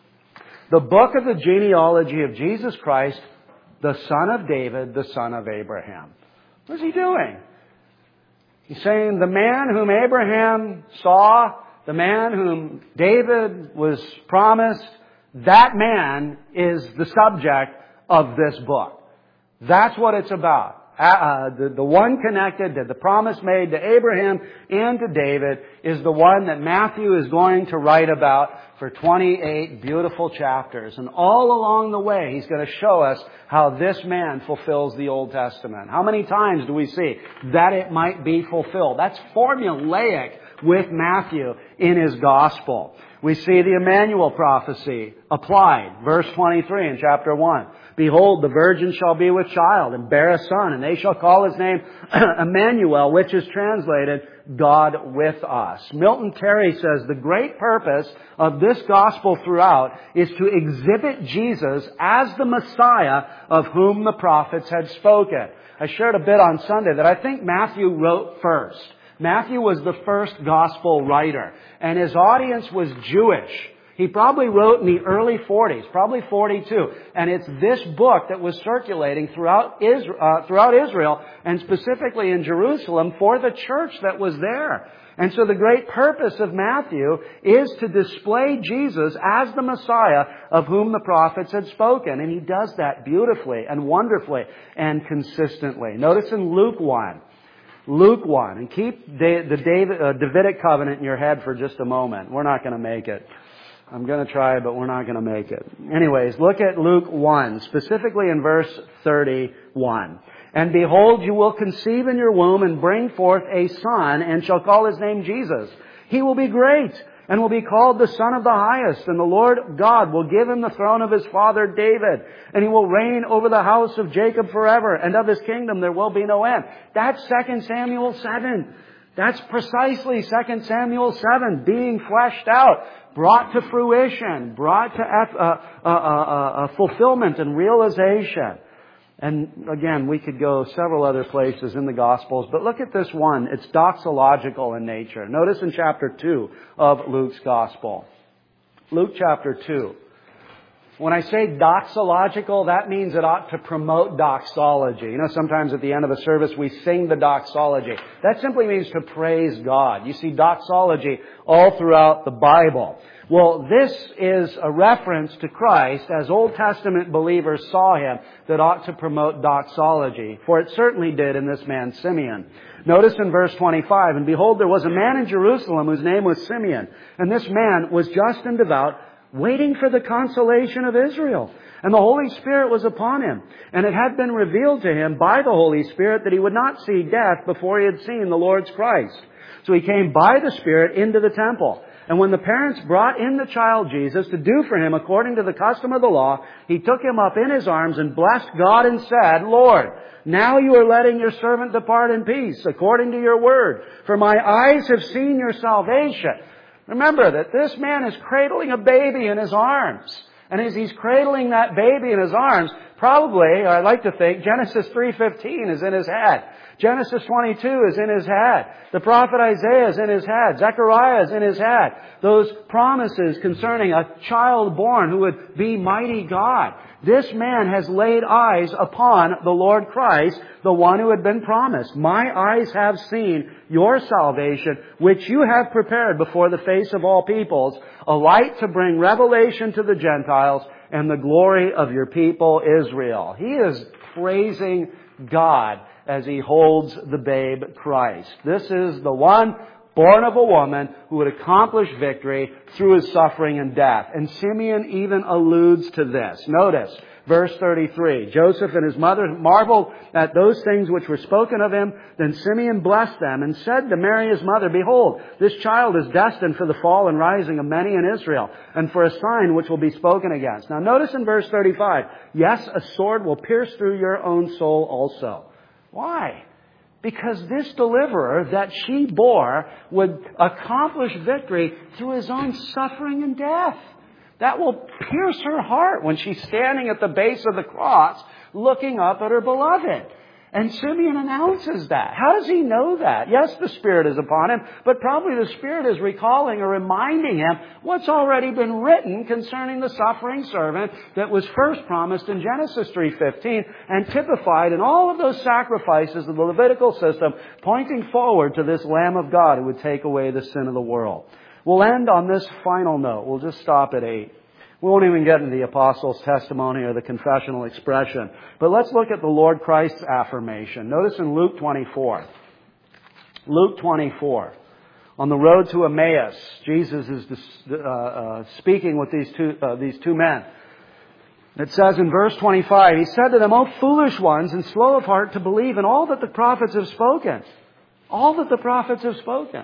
The book of the genealogy of Jesus Christ, the son of David, the son of Abraham. What is he doing? He's saying the man whom Abraham saw, the man whom David was promised, that man is the subject of this book. That's what it's about. Uh, the, the one connected to the promise made to Abraham and to David is the one that Matthew is going to write about for twenty-eight beautiful chapters. And all along the way, he's going to show us how this man fulfills the Old Testament. How many times do we see that it might be fulfilled? That's formulaic with Matthew in his gospel. We see the Emmanuel prophecy applied. Verse twenty-three in chapter one. Behold, the virgin shall be with child and bear a son, and they shall call his name Emmanuel, which is translated God with us. Milton Terry says the great purpose of this gospel throughout is to exhibit Jesus as the Messiah of whom the prophets had spoken. I shared a bit on Sunday that I think Matthew wrote first. Matthew was the first gospel writer, and his audience was Jewish. He probably wrote in the early forties, probably forty-two. And it's this book that was circulating throughout Israel, uh, throughout Israel, and specifically in Jerusalem for the church that was there. And so the great purpose of Matthew is to display Jesus as the Messiah of whom the prophets had spoken. And he does that beautifully and wonderfully and consistently. Notice in Luke one. Luke one. And keep the David, uh, Davidic covenant in your head for just a moment. We're not going to make it. I'm going to try, but we're not going to make it. Anyways, look at Luke one, specifically in verse thirty-one. And behold, you will conceive in your womb and bring forth a son, and shall call his name Jesus. He will be great, and will be called the Son of the Highest. And the Lord God will give him the throne of his father David. And he will reign over the house of Jacob forever. And of his kingdom there will be no end. That's Second Samuel seven. That's precisely Second Samuel seven being fleshed out, brought to fruition, brought to uh, uh, uh, uh, fulfillment and realization. And again, we could go several other places in the Gospels, but look at this one. It's doxological in nature. Notice in chapter two of Luke's Gospel. Luke chapter two. When I say doxological, that means it ought to promote doxology. You know, sometimes at the end of a service we sing the doxology. That simply means to praise God. You see doxology all throughout the Bible. Well, this is a reference to Christ as Old Testament believers saw Him that ought to promote doxology. For it certainly did in this man Simeon. Notice in verse twenty-five, and behold, there was a man in Jerusalem whose name was Simeon. And this man was just and devout, waiting for the consolation of Israel. And the Holy Spirit was upon him. And it had been revealed to him by the Holy Spirit that he would not see death before he had seen the Lord's Christ. So he came by the Spirit into the temple. And when the parents brought in the child Jesus to do for him according to the custom of the law, he took him up in his arms and blessed God and said, Lord, now you are letting your servant depart in peace according to your word. For my eyes have seen your salvation. Remember that this man is cradling a baby in his arms. And as he's cradling that baby in his arms, probably, I'd like to think, Genesis three fifteen is in his head. Genesis twenty-two is in his head. The prophet Isaiah is in his head. Zechariah is in his head. Those promises concerning a child born who would be mighty God. This man has laid eyes upon the Lord Christ, the one who had been promised. My eyes have seen your salvation, which you have prepared before the face of all peoples, a light to bring revelation to the Gentiles and the glory of your people Israel. He is praising God as he holds the babe Christ. This is the one born of a woman who would accomplish victory through His suffering and death. And Simeon even alludes to this. Notice, verse thirty-three, Joseph and his mother marveled at those things which were spoken of him. Then Simeon blessed them and said to Mary his mother, Behold, this child is destined for the fall and rising of many in Israel, and for a sign which will be spoken against. Now notice in verse thirty-five, yes, a sword will pierce through your own soul also. Why? Because this deliverer that she bore would accomplish victory through His own suffering and death. That will pierce her heart when she's standing at the base of the cross looking up at her beloved. And Simeon announces that. How does he know that? Yes, the Spirit is upon him, but probably the Spirit is recalling or reminding him what's already been written concerning the suffering servant that was first promised in Genesis three fifteen and typified in all of those sacrifices of the Levitical system, pointing forward to this Lamb of God who would take away the sin of the world. We'll end on this final note. We'll just stop at eight. We won't even get into the apostles' testimony or the confessional expression. But let's look at the Lord Christ's affirmation. Notice in Luke twenty-four. Luke twenty-four. On the road to Emmaus, Jesus is uh, uh, speaking with these two, uh, these two men. It says in verse twenty-five, He said to them, O foolish ones and slow of heart to believe in all that the prophets have spoken. All that the prophets have spoken.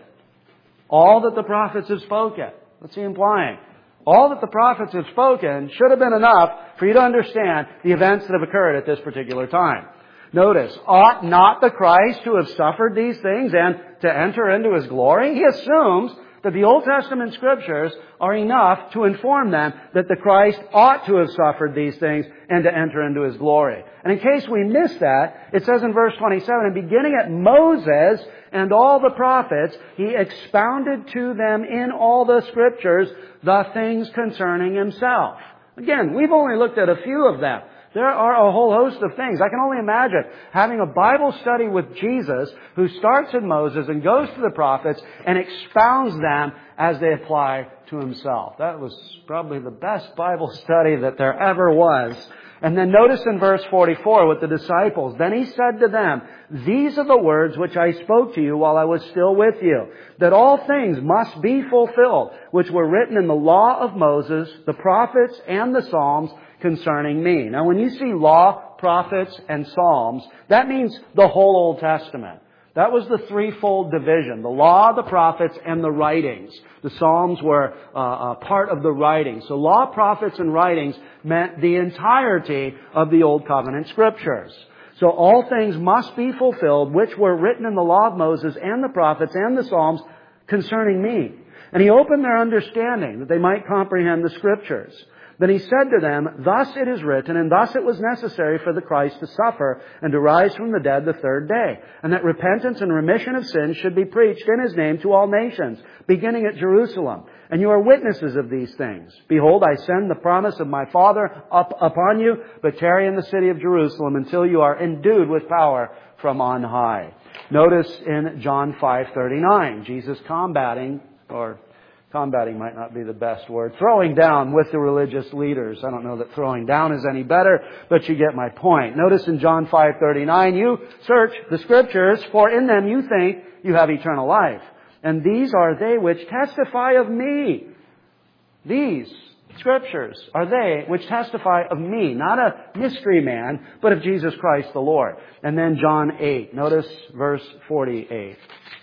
All that the prophets have spoken. What's He implying? All that the prophets have spoken should have been enough for you to understand the events that have occurred at this particular time. Notice, ought not the Christ to have suffered these things and to enter into His glory? He assumes that the Old Testament Scriptures are enough to inform them that the Christ ought to have suffered these things and to enter into His glory. And in case we miss that, it says in verse twenty-seven, and beginning at Moses and all the prophets, He expounded to them in all the Scriptures the things concerning Himself. Again, we've only looked at a few of them. There are a whole host of things. I can only imagine having a Bible study with Jesus who starts in Moses and goes to the prophets and expounds them as they apply to Himself. That was probably the best Bible study that there ever was. And then notice in verse forty-four with the disciples, Then He said to them, These are the words which I spoke to you while I was still with you, that all things must be fulfilled, which were written in the law of Moses, the prophets, and the Psalms concerning me. Now when you see law, prophets, and Psalms, that means the whole Old Testament. That was the threefold division, the law, the prophets, and the writings. The Psalms were uh, a part of the writings. So law, prophets, and writings meant the entirety of the Old Covenant Scriptures. So all things must be fulfilled, which were written in the law of Moses and the prophets and the Psalms concerning me. And He opened their understanding that they might comprehend the Scriptures. Then He said to them, Thus it is written, and thus it was necessary for the Christ to suffer and to rise from the dead the third day, and that repentance and remission of sins should be preached in His name to all nations, beginning at Jerusalem. And you are witnesses of these things. Behold, I send the promise of my Father up upon you, but tarry in the city of Jerusalem until you are endued with power from on high. Notice in John five thirty-nine, Jesus combating, or Combating might not be the best word. Throwing down with the religious leaders. I don't know that throwing down is any better, but you get my point. Notice in John five thirty-nine, you search the Scriptures, for in them you think you have eternal life. And these are they which testify of me. These Scriptures are they which testify of me. Not a mystery man, but of Jesus Christ the Lord. And then John eight. Notice verse forty-eight.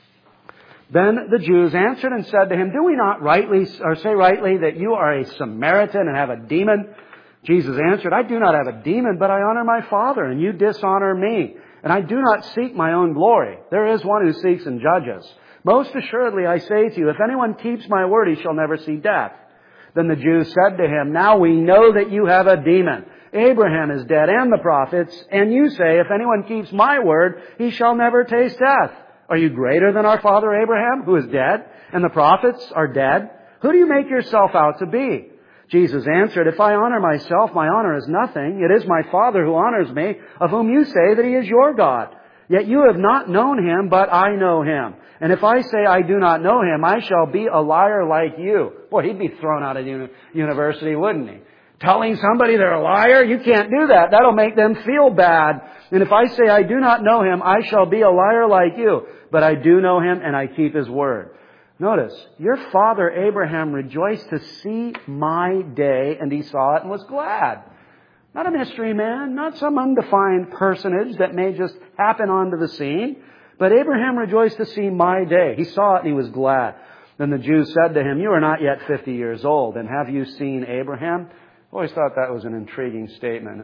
Then the Jews answered and said to Him, Do we not rightly, or say rightly, that you are a Samaritan and have a demon? Jesus answered, I do not have a demon, but I honor my Father, and you dishonor me. And I do not seek my own glory. There is one who seeks and judges. Most assuredly I say to you, if anyone keeps my word, he shall never see death. Then the Jews said to Him, Now we know that you have a demon. Abraham is dead, and the prophets, and you say, If anyone keeps my word, he shall never taste death. Are you greater than our father Abraham, who is dead, and the prophets are dead? Who do you make yourself out to be? Jesus answered, If I honor myself, my honor is nothing. It is my Father who honors me, of whom you say that He is your God. Yet you have not known Him, but I know Him. And if I say I do not know Him, I shall be a liar like you. Boy, he'd be thrown out of uni- university, wouldn't he? telling somebody they're a liar? You can't do that. That'll make them feel bad. And if I say I do not know Him, I shall be a liar like you. But I do know Him and I keep His word. Notice, your father Abraham rejoiced to see my day, and he saw it and was glad. Not a mystery man, not some undefined personage that may just happen onto the scene. But Abraham rejoiced to see my day. He saw it and he was glad. Then the Jews said to him, you are not yet fifty years old, and have you seen Abraham? I always thought that was an intriguing statement.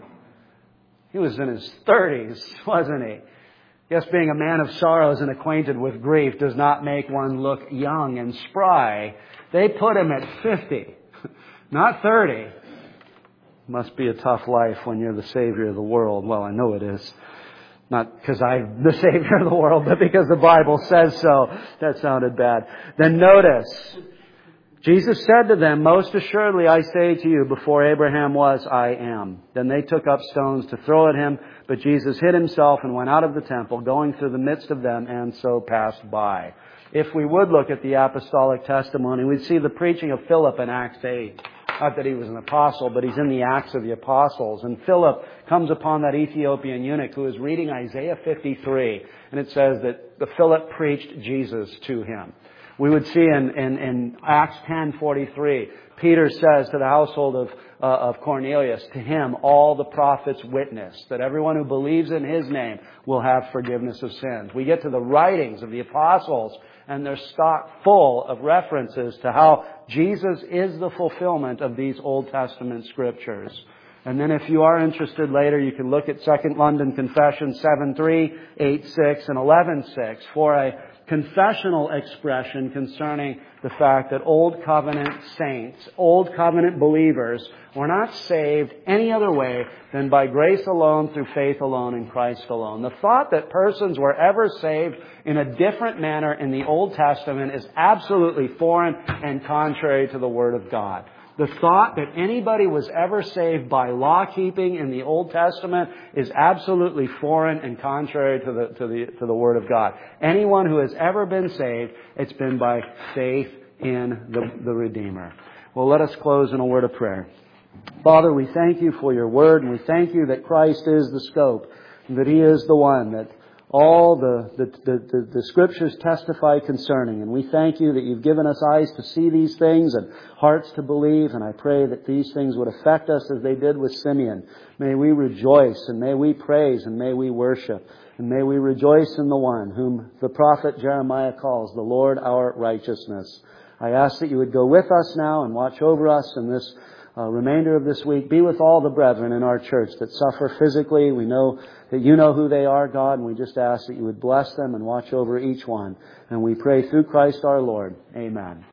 He was in his thirties, wasn't he? Yes, being a man of sorrows and acquainted with grief does not make one look young and spry. They put him at fifty, not thirty. Must be a tough life when you're the Savior of the world. Well, I know it is. Not because I'm the Savior of the world, but because the Bible says so. That sounded bad. Then notice, Jesus said to them, most assuredly I say to you, before Abraham was, I am. Then they took up stones to throw at Him, but Jesus hid Himself and went out of the temple, going through the midst of them, and so passed by. If we would look at the apostolic testimony, we'd see the preaching of Philip in Acts eight. Not that he was an apostle, but he's in the Acts of the Apostles. And Philip comes upon that Ethiopian eunuch who is reading Isaiah fifty-three. And it says that the Philip preached Jesus to him. We would see in, in, in Acts ten forty-three, Peter says to the household of, uh, of Cornelius, to him all the prophets witness that everyone who believes in his name will have forgiveness of sins. We get to the writings of the apostles, and they're stocked full of references to how Jesus is the fulfillment of these Old Testament scriptures. And then if you are interested later, you can look at Second London Confession seven three, eight six, and eleven six for a confessional expression concerning the fact that Old Covenant saints, Old Covenant believers, were not saved any other way than by grace alone, through faith alone, in Christ alone. The thought that persons were ever saved in a different manner in the Old Testament is absolutely foreign and contrary to the Word of God. The thought that anybody was ever saved by law-keeping in the Old Testament is absolutely foreign and contrary to the, to the, to the Word of God. Anyone who has ever been saved, it's been by faith in the, the Redeemer. Well, let us close in a word of prayer. Father, we thank You for Your Word, and we thank You that Christ is the scope, and that He is the one that all the, the, the, the, the Scriptures testify concerning. And we thank You that You've given us eyes to see these things and hearts to believe. And I pray that these things would affect us as they did with Simeon. May we rejoice, and may we praise, and may we worship. And may we rejoice in the one whom the prophet Jeremiah calls the Lord our righteousness. I ask that You would go with us now and watch over us in this Uh, remainder of this week. Be with all the brethren in our church that suffer physically. We know that You know who they are, God, and we just ask that You would bless them and watch over each one. And we pray through Christ our Lord. Amen.